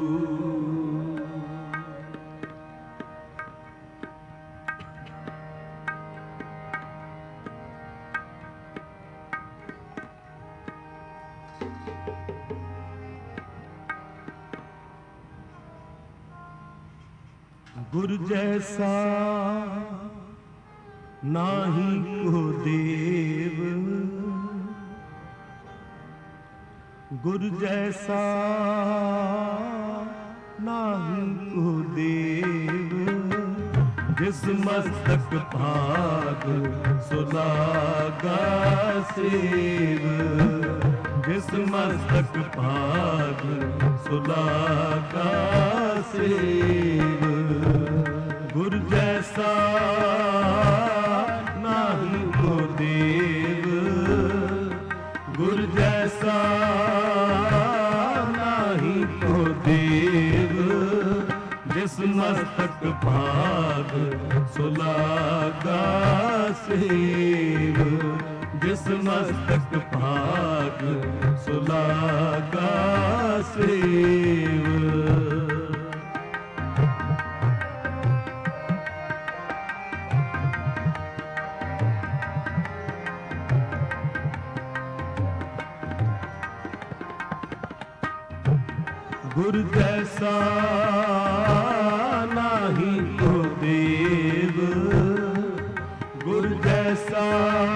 गुरु जैसा नाही को देव, गुरु जैसा नाही को देव। जिस मस्तक भाग सुलागा सेव। जिस मस्तक भाग सुलागा सेव। गुरु जैसा नाही को देव। गुरु जैसा नाही को देव। जिस मस्तक भाग सुलागा सेव। जिस मस्तक भाग सुलागा सेव। गुरु जैसा नाही को देव। गुरु जैसा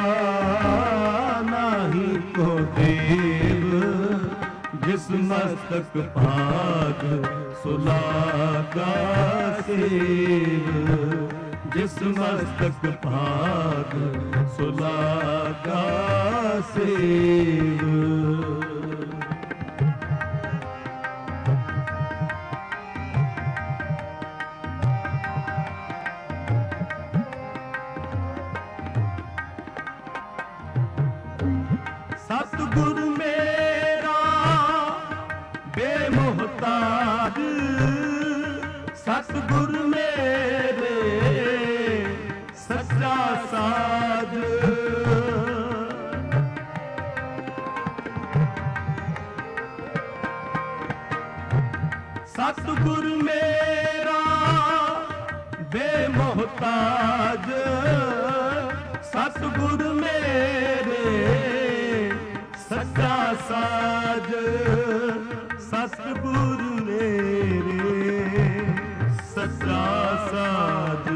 नाही को देव। जिस मस्तक भाग सुलागा सेव। जिस मस्तक भाग सुलागा सेव। सतगुरु मेरा बेमोहताज। सतगुरु मेरे सच्चा साज। सतगुरु मेरा बेमोहताज। सतगुरु मेरे सच्चा साज। सतगुरु मेरे सच्चा साज।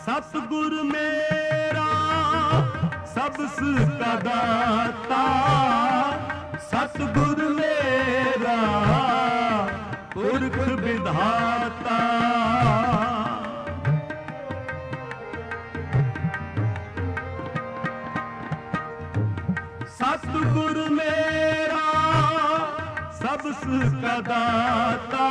सतगुर मेरा सबस का दाता, सतगुर मेरा पुरख विधाता। सतगुर मेरा सबस का दाता,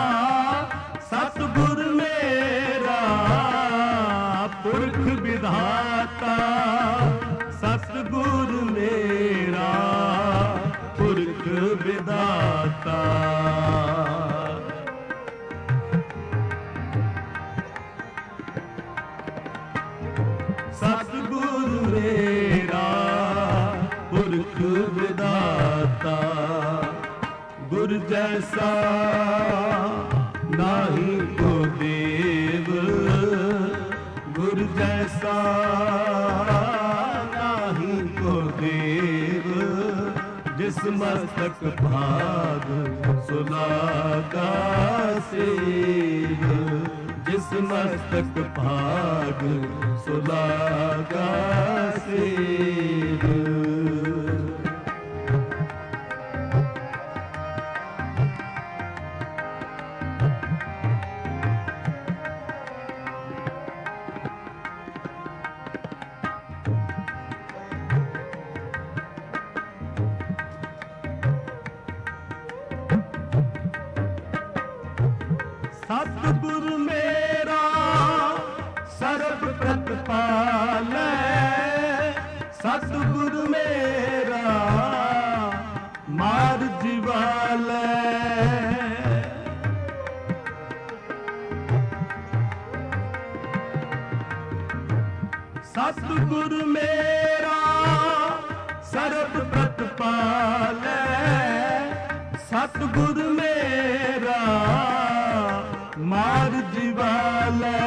सतगुर मेरा पुरख विधाता, सतगुर मेरा पुरख विधाता। सतगुर मेरा पुरख विधाता, गुर जैसा नाही को देव, गुर जैसा नाही को देव, जिस मस्तक भाग सुलागा सेव, जिस मस्तक भाग सुलागा सेव। सतगुर मेरा सर्ब प्रतिपालै, सतगुर मेरा मार जीवालै। सतगुर मेरा सर्ब प्रतिपालै, सतगुर मेरा मार जीवालै।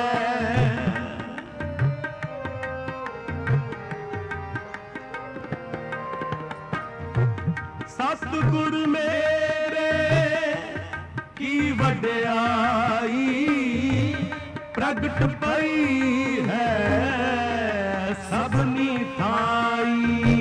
सतगुर मेरे की वड्याई, प्रगट पई है सबनी थाई।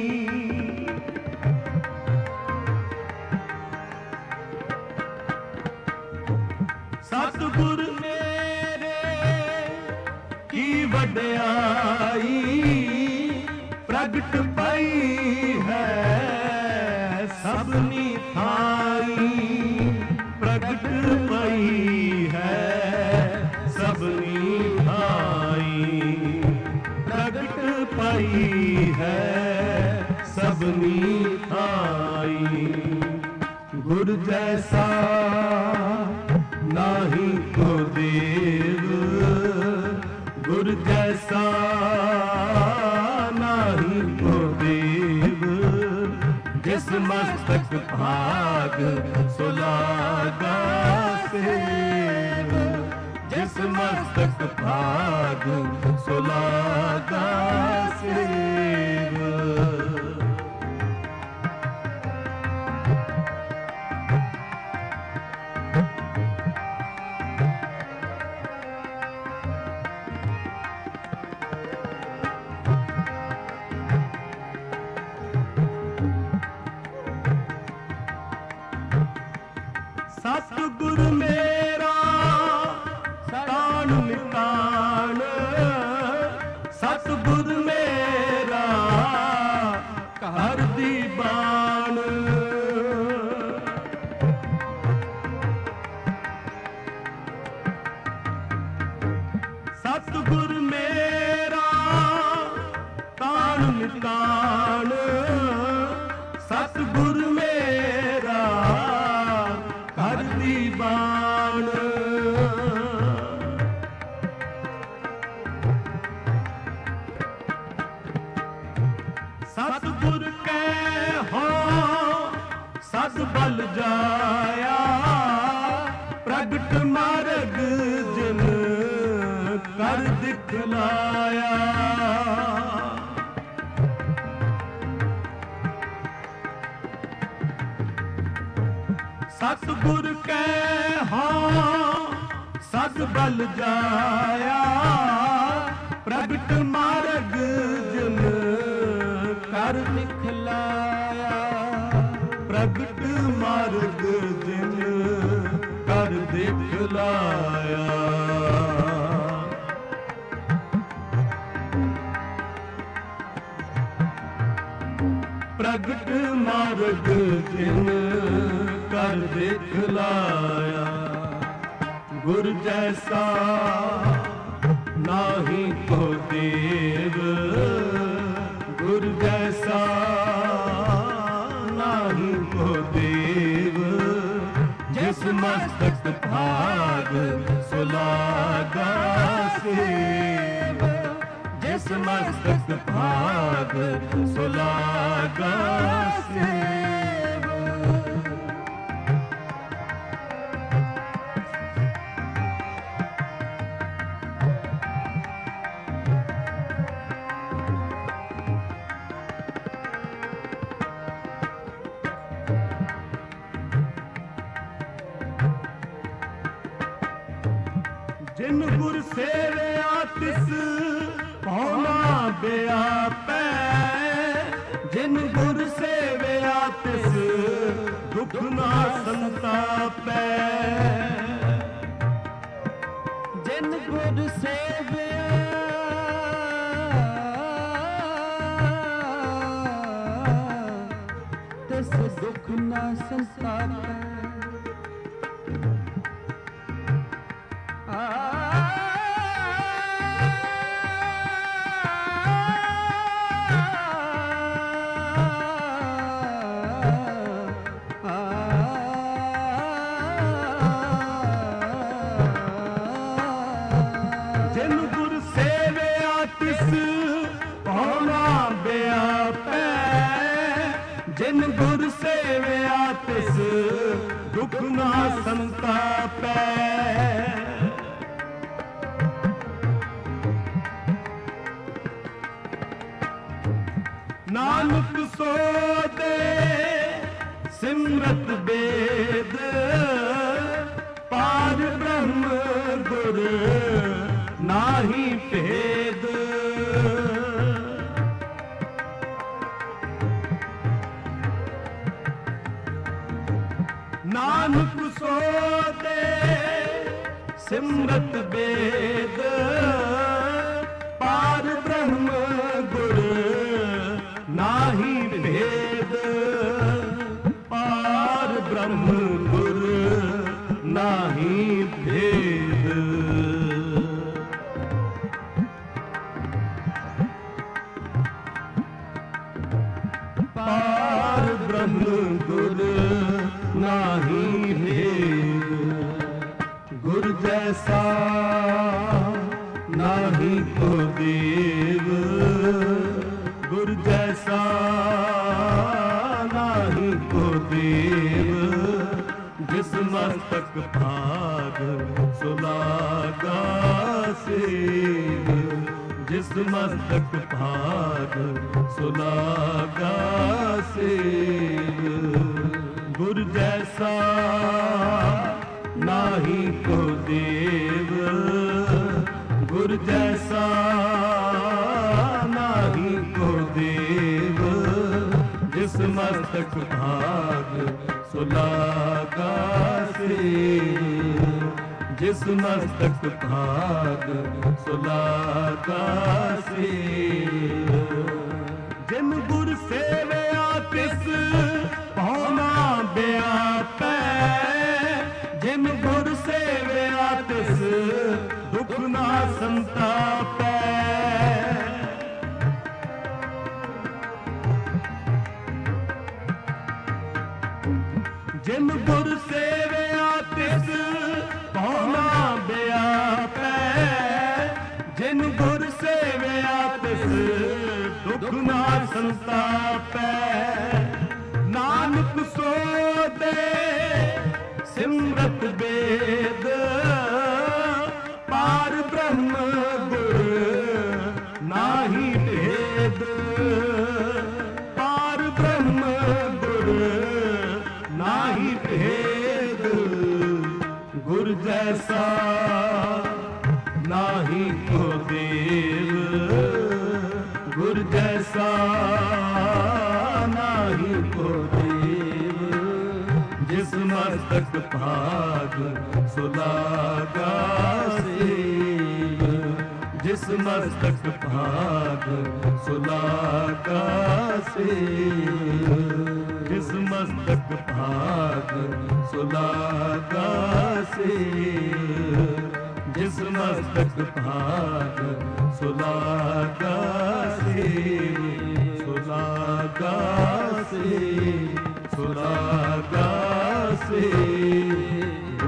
सतगुर मेरे की वड्याई, प्रगट पई है सबनी थाई, प्रगट पई है सबनी थाई, प्रगट पई है सबनी थाई। गुर जैसा नाही को देव, गुर जैसा नाही को देव, जिस मस्तक भाग सुलागा सेव, जिस मस्तक भाग सुलागा सेव। सतगुर मेरा तान नितान, सतगुर मेरा हर दीवान। सतगुर मेरा तान नितान, सतगुर मेरा हर दीवान। सतगुर कै हो सद बल जाया, प्रगट मार्ग जिन कर दिखलाया। सतगुर कै हो सद बल जाया, ਕਰ ਦਿਖਲਾਇਆ। ਪ੍ਰਗਟ ਮਾਰਗ ਜਿਨ ਕਰ ਦਿਖਲਾਇਆ। ਪ੍ਰਗਟ ਮਾਰਗ ਜਿਨ ਕਰ ਦਿਖਲਾਇਆ। ਗੁਰ ਜੈਸਾ ਨਾਹੀ ਕੋ ਦੇਵ, ਗੁਰ ਜੈਸਾ ਨਾਹੀ ਕੋ ਦੇਵ। ਜਿਸ ਮਸਤਕ ਭਾਗ ਸੁਲਾਗਾ ਸੇਵ, ਜਿਸ ਮਸਤਕ ਭਾਗ ਸੁਲਾਗਾ ਸੇਵ। ਜਿਨ ਗੁਰ ਸੇਵਿਆ ਤਿਸ ਪਾਉਣਾ ਬਿਆਪੈ। ਜਿਨ ਗੁਰ ਸੇਵਿਆ ਤਿਸ ਦੁਖ ਨਾ ਸੰਤਾਪੈ। ਜਿਨ ਗੁਰ ਸੇਵਿਆ ਤਿਸ ਦੁਖ ਨਾ ਸੰਤਾਪੈ। ਜਿਨ ਗੁਰ ਸੇਵਿਆ ਤਿਸ ਪਾਉਣਾ ਬਿਆਪੈ। ਜਿਨ ਗੁਰ ਸੇਵਿਆ ਤਿਸ ਦੁਖ ਨਾ ਸੰਤਾਪੈ। ਨਾਨਕ ਸੋ ਦੇ ਸਿਮਰਤ ਬੇਦ, ਪਾਰ ਬ੍ਰਹਮ ਗੁਰ ਨਾਹੀ ਭੇਦ। ਨਾਨਕ ਸੋ ਦੇ ਸਿਮਰਤ ਬੇਦ, ਪਾਰ ਬ੍ਰਹਮ ਗੁਰ ਨਾਹੀ ਭੇਦ। ਪਾਰ ਬ੍ਰਹਮ ਗੁਰ ਨਾਹੀ ਭੇਦ। ਪਾਰ ਬ੍ਰਹਮ ਗੁਰ ਨਾਹੀ ਭੇਦ। ਗੁਰ ਜੈਸਾ ਨਾਹੀ ਕੋ ਦੇਵ, ਗੁਰ ਜੈਸਾ ਨਾਹੀ ਕੋ ਦੇਵ। ਜਿਸ ਮਸਤਕ ਭਾਗ ਸੁਲਾਗਾ ਸੇਵ, ਜਿਸ ਮਸਤਕ ਭਾਗ ਸੁਲਾਗਾ ਸੇਵ। ਗੁਰ ਜੈਸਾ ਨਾਹੀ ਕੋ ਦੇਵ, ਗੁਰ ਜੈਸਾ ਨਾਹੀ ਕੋ ਦੇਵ। ਜਿਸ ਮਸਤਕ ਭਾਗ ਸੁਲਾਗਾ ਸੇਵ, ਜਿਸ ਮਸਤਕ ਭਾਗ ਸੁਲਾਗਾ ਸੇਵ। ਜਿਨ ਗੁਰ ਸੇਵਿਆ ਤਿਸ ਪਾਉਣਾ ਬਿਆਪੈ। ਜਿਨ ਗੁਰ ਸੇਵਿਆ ਤਿਸ ਦੁਖ ਨਾ ਸੰਤਾਪੈ। ਜਿਨ ਗੁਰ ਸੇਵਿਆ ਤਿਸ ਪਾਉਣਾ ਬਿਆਪੈ। ਜਿਨ ਗੁਰ ਸੇਵਿਆ ਤਿਸ ਦੁਖ ਨਾ ਸੰਤਾਪੈ। ਨਾਨਕ ਸੋ ਦੇ ਸਿਮਰਤ ਬੇਦ, ਪਾਰ ਬ੍ਰਹਮ ਗੁਰ ਨਾਹੀ ਭੇਦ। ਪਾਰ ਬ੍ਰਹਮ ਗੁਰ ਨਾਹੀ ਭੇਦ। ਗੁਰ ਜੈਸਾ ਨਾਹੀ ਕੋ ਦੇਵ, ਗੁਰ ਜੈਸਾ मस्तक भाग सुलागा सेव, जिस मस्तक भाग सुलागा सेव, जिस मस्तक भाग सुलागा सेव, जिस मस्तक भाग सुलागा सेव, सुलागा सेव, सुलागा सेव।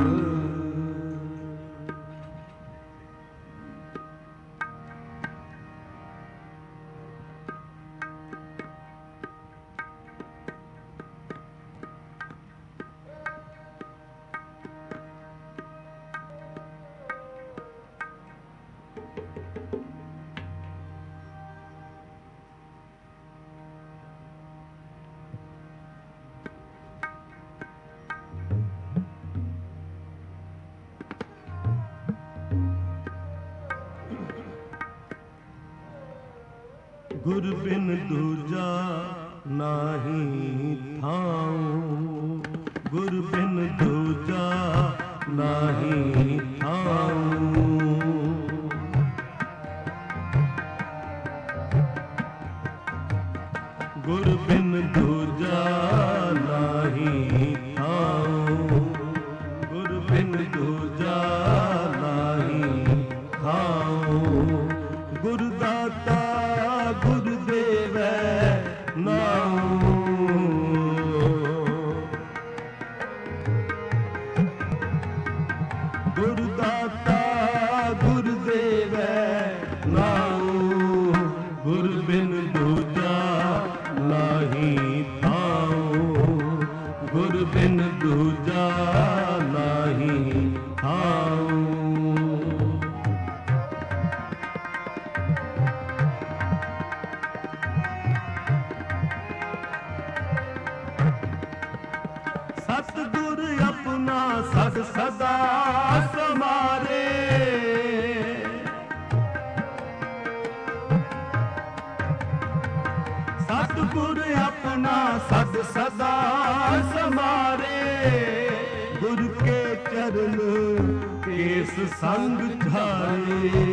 गुर बिन दूजा नाही थाऊं, गुर बिन दूजा नाही थाऊं, गुर बिन दूजा नाही थाऊं, गुर बिन दूजा नाही थाऊं, गुरदाता गुरुदेव नाऊं, गुरुदाता गुरुदेव नाऊं, गुर बिन दूजा नाही थाऊं, गुर बिन दूजा नाही थाऊं। सतगुर अपना सद सदा समारे, सतगुर अपना सद सदा समारे, गुर के चरण केस संग झारे,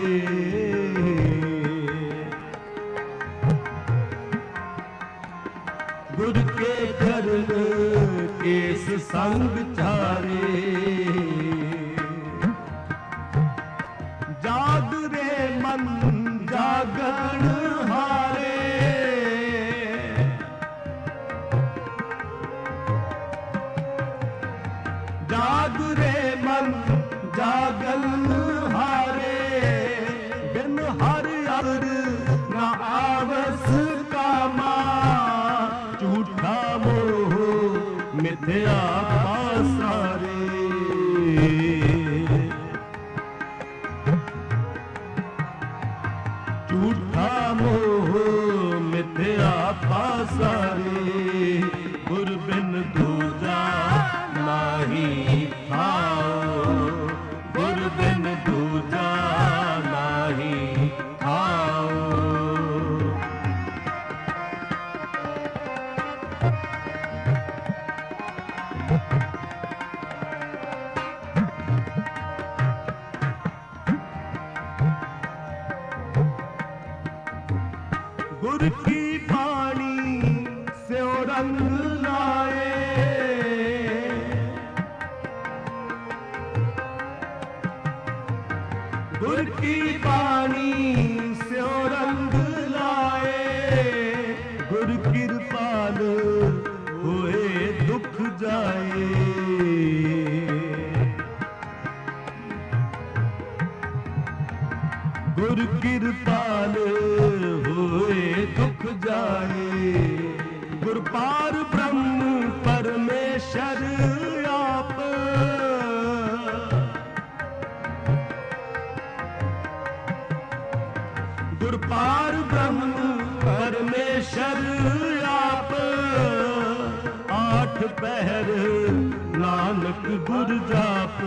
गुर के चरण केस संग झारे, जाग रे मन जागण हारे, जाग रे मन जागन हारे, बिन हर अर न आवस कामा, झूठा मोह मिथ्या पासारे, झूठा मोह मिथ्या पासारे, गुर बिन दूजा नाही थाऊं, गुर बिन दूजा नाही थाऊं। गुर की बाणी से रंग लाए, गुर की बाणी से रंग लाए, गुर कृपाल होए दुख जाए, गुर कृपाल होए दुख जाए, गुर पार ब्रह्म परमेश्वर आप, गुर पार ब्रह्म परमेश्वर आप, आठ पहर नानक गुर जाप,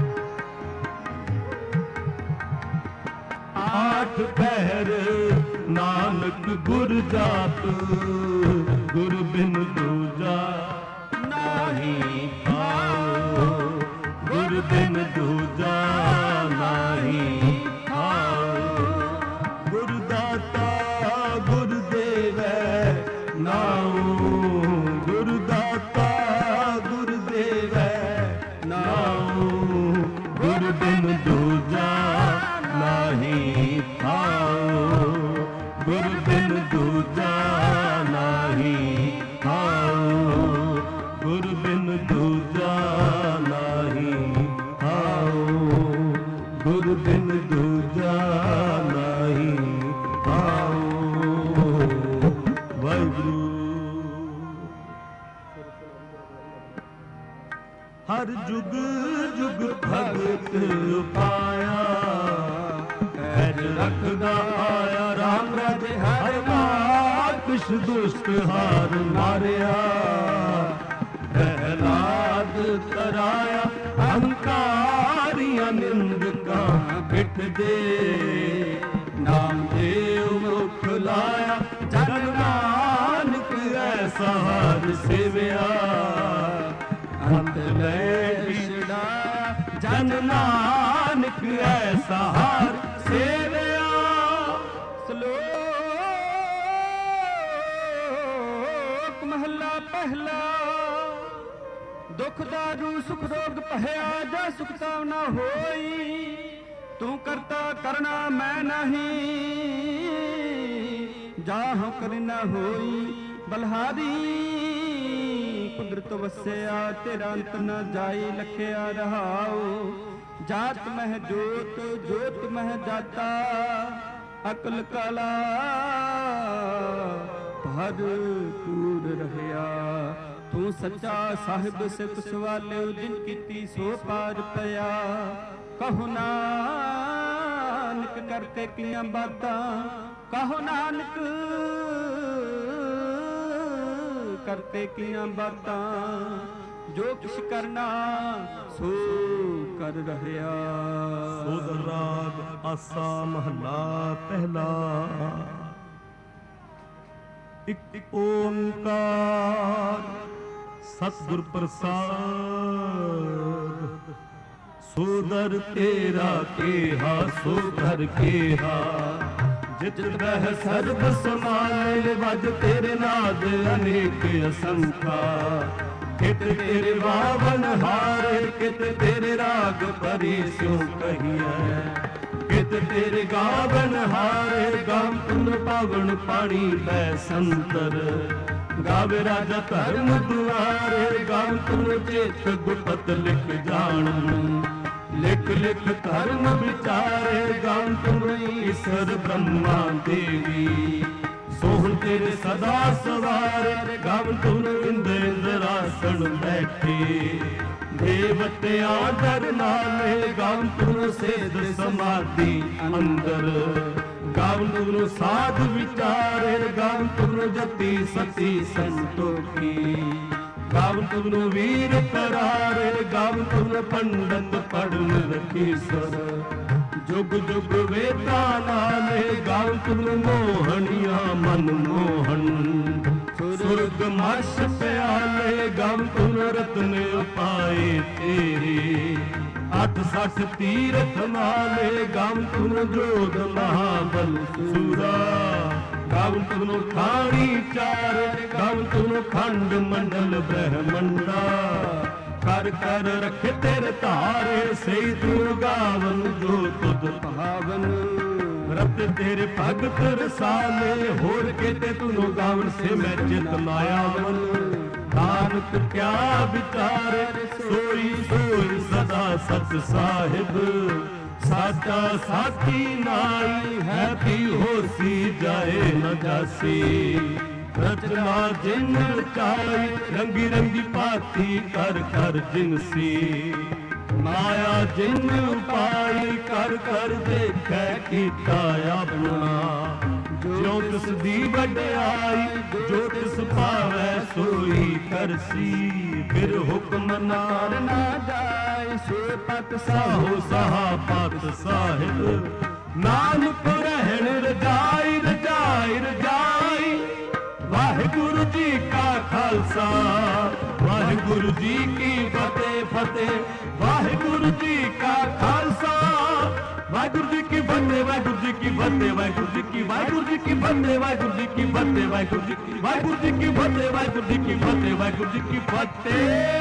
आठ पहर ਨਾਨਕ ਗੁਰ ਜਾਤ ਗੁਰ ਬਿਨ ਦੂਜਾ ਨਾਹੀ ਭਾਉ ਗੁਰ ਬਿਨ ਦੂਜਾ ਨਾਹੀ ਭਾਉ ਗੁਰ ਦਾਤਾ ਗੁਰ ਦੇਵੈ ਨਾਉ ਗੁਰ ਦਾਤਾ ਗੁਰ ਦੇਵੈ ਨਾਉ ਗੁਰ ਬਿਨ ਦੂਜਾ ਨਾਹੀ ਭਾਉ ਗੁਰ ਬਿਨ ਦੂਜਾ ਨਾਹੀ ਭਾਉ ਗੁਰ ਬਿਨ ਦੂਜਾ ਨਾਹੀ ਭਾਉ ਗੁਰ ਬਿਨ ਦੂਜਾ ਨਾਹੀ ਭਾਉ ਵਾਹਿਗੁਰੂ। ਹਰ ਜੁਗ ਜੁਗ ਭਗਤ ਪਾਇਆ ਪੈਜ ਰੱਖਦਾ ਆਇਆ ਰਾਮ ਰਾਜੇ ਹਰ ਮਾਰ ਕਿਛ ਦੁਸ਼ਟ ਹਾਰ ਮਾਰਿਆ ਪ੍ਰਹਿਲਾਦ ਤਰਾਇਆ ਅਹੰਕਾਰੀਆਂ ਨਿੰਦਕਾਂ ਪਿੱਠ ਦੇ ਨਾਮ ਦੇਵ ਮੁਖ ਲਾਇਆ ਜਨ ਨਾਨਕ ਐਸਾ ਹਰ ਸੇਵਿਆ ਅੰਤ ਲੈ ਵਿਛੜਾ ਜਨ ਨਾਨਕ ਐਸਾ ਹਰ ਸੇਵਿਆ। ਸ਼ਲੋਕ ਮਹਲਾ ਪਹਿਲਾ। ਦੁਖ ਦਾਰੂ ਸੁਖ ਰੋਗ ਪਹਿਆ ਜਾ ਸੁਖ ਤਾਵ ਨਾ ਹੋਈ ਤੂੰ ਕਰਤਾ ਕਰਨਾ ਮੈਂ ਨਹੀਂ ਜਾਹੁ ਕਰਨਾ ਹੋਈ ਬਲਹਾਰੀ ਕੁਦਰਤ ਵਸਿਆ ਤੇਰਾ ਅੰਤ ਨ ਜਾਈ ਲਖਿਆ ਰਹਾਉ ਜਾਤ ਮਹਿ ਜੋਤ ਜੋਤ ਮਹਿ ਜਾਤਾ ਅਕਲ ਕਲਾ ਭਰਪੂਰ ਰਹਿਆ ਤੂੰ ਸੱਚਾ ਸਾਹਿਬ ਸਿਫਤ ਸਵਾਲਿਓ ਜਿਨ ਕੀਤੀ ਸੋ ਪਾਰ ਪਿਆ ਕਹੋ ਨਾਨਕ ਕਰਤੇ ਕੀਆਂ ਬਾਤਾਂ ਕਹੋ ਨਾਨਕ ਕਰਤੇ ਕੀਆਂ ਬਾਤਾਂ ਜੋ ਕਿਛ ਕਰਨਾ ਸੋ ਕਰ ਰਹਿਆ। ਸੋਦਰ ਰਾਗ ਆਸਾ ਮਹਲਾ ਪਹਿਲਾ। ਇਕ ਓੰਕਾਰ ਸਤਿਗੁਰ ਪ੍ਰਸਾਦ ਸੋਦਰ ਤੇਰਾ ਕੇਹਾ ਸੋ ਘਰ ਕੇਹਾ ਜਿਤ ਬਹਿ ਸਰਬ ਸਮਾਏ ਵਜ ਤੇਰੇ ਨਾਦ ਅਨੇਕ ਅਸੰਖਾ ਕਿਤ ਤੇਰੇ ਵਾਵਨ ਹਾਰੇ ਕਿਤ ਤੇਰੇ ਰਾਗ ਪਰੀ ਸਿਉ ਕਹੀਐ ਕਿਤ ਤੇਰੇ ਗਾਵਨ ਹਾਰੇ ਗਾਮ ਤੁਨ ਪਾਵਨ ਪਾਣੀ ਲੈ ਸੰਤਰ ਗਾਵੇ ਰਾਜਾ ਧਰਮ ਦੁਆਰੇ ਗਾਮ ਤੁਨ ਚੇਤ ਗੁਪਤ ਲਿਖ ਜਾਣ ਲਿਖ ਲਿਖ ਧਰਮ ਵਿਚਾਰੇ ਗਾਮ ਤੁਨ ਈਸ਼ਰ ਬ੍ਰਹਮਾ ਦੇਵੀ ਸੋਹਣ ਤੇਰੇ ਸਦਾ ਸਵਾਰੇ ਗਾਮ ਤੁਨ ਇੰਦਰਾਸਣ ਬੈਠੇ ਦੇਵਤਿਆਂ ਦਰ ਨਾਲੇ ਗਾਮ ਤੁਨ ਸੇਧ ਸਮਾਧੀ ਅੰਦਰ ਗਾਮ ਤੁਨ ਸਾਧ ਵਿਚਾਰੇ ਗਾਮ ਤੁਨ ਜਤੀ ਸਤੀ ਸੰਤੋਖੀ ਗਾਮ ਤੁਨ ਵੀਰ ਕਰਾਰੇ ਗਾਮ ਤੁਨ ਪੰਡਤ ਪੜਨ ਰਖੀਸਰ ਜੁਗ ਜੁਗ ਵੇਦਾਂ ਨਾਲੇ ਗਾਮ ਤੁਨ ਮੋਹਣੀਆਂ ਮਨ ਮੋਹਨ ਸੁਰਗ ਮਸ ਪਿਆਲੇ ਗਾਮ ਤੁਨ ਰਤਨ ਉਪਾਏ ਤੇਰੇ 68 ਤੀਰਥ ਮਾਲੇ ਗਾਮ ਤੁਨ ਜੋਧ ਮਹਾਬਲ ਸੂਰਾ ਗਾਮ ਤੁਨ ਖਾਣੀ ਚਾਰੇ ਗਾਮ ਤੁਨ ਖੰਡ ਮੰਡਲ ਬ੍ਰਹਮੰਡਾ ਕਰ ਕਰ ਰਖੇ ਤੇਰੇ ਧਾਰੇ ਸਹੀ ਤੂੰ ਗਾਵਨ ਜੋ ਤੁਧ ਭਾਵਨ ਰਤ ਤੇਰੇ ਭਗਤ ਰਸਾਲੇ ਹੋਰ ਕਿਤੇ ਤੂੰ ਗਾਵਨ ਸੇ ਮੈਂ ਚਿਤ ਮਾਇਆਵਨ ਨਾਨਕ ਕਿਆ ਵਿਚਾਰੇ ਸੋਈ ਸੋਈ ਸਦਾ ਸਤ ਸਾਹਿਬ ਸਾਚਾ ਸਾਥੀ ਨਾਈ ਹੈ ਪੀ ਹੋਸੀ ਜਾਏ ਨ ਜਾਸੀ ਰਚਨਾ ਜਿਨ ਰਚਾਈ ਰੰਗੀ ਰੰਗੀ ਪਾਤੀ ਕਰ ਕਰ ਜਿਨਸੀ ਮਾਇਆ ਜਿਨ ਉਪਾਈ ਕਰ ਕਰ ਦੇਖੈ ਕੀਤਾ ਆਪਣਾ ਜੋ ਤਿਸ ਦੀ ਵਡਿਆਈ ਜੋ ਤਿਸ ਭਾਵੈ ਸੋਈ ਕਰਸੀ ਫਿਰ ਹੁਕਮ ਨਾਰ ਨਾ ਜਾਏ ਸੋ ਪਤ ਸਾਹੋ ਸਹਾ ਪਤ ਸਾਹਿਬ ਨਾਨਕ ਰਹਿਣ ਰਜਾਈ ਰਜਾਈ खालसा वाहिगुरु जी की फतेह फतेह वाहिगुरु जी का खालसा वाहिगुरु जी की फतेह वाहिगुरु जी की फतेह वाहिगुरु जी की वाहिगुरु जी की फतेह वाहिगुरु जी की फतेह वाहिगुरु जी की वाहिगुरु जी की फतेह वाहिगुरु जी की फतेह वाहिगुरु जी की फतेह।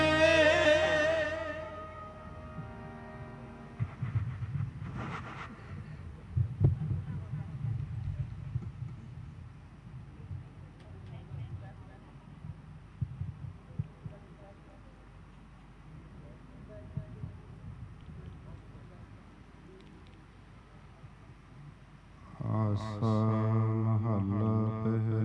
आसा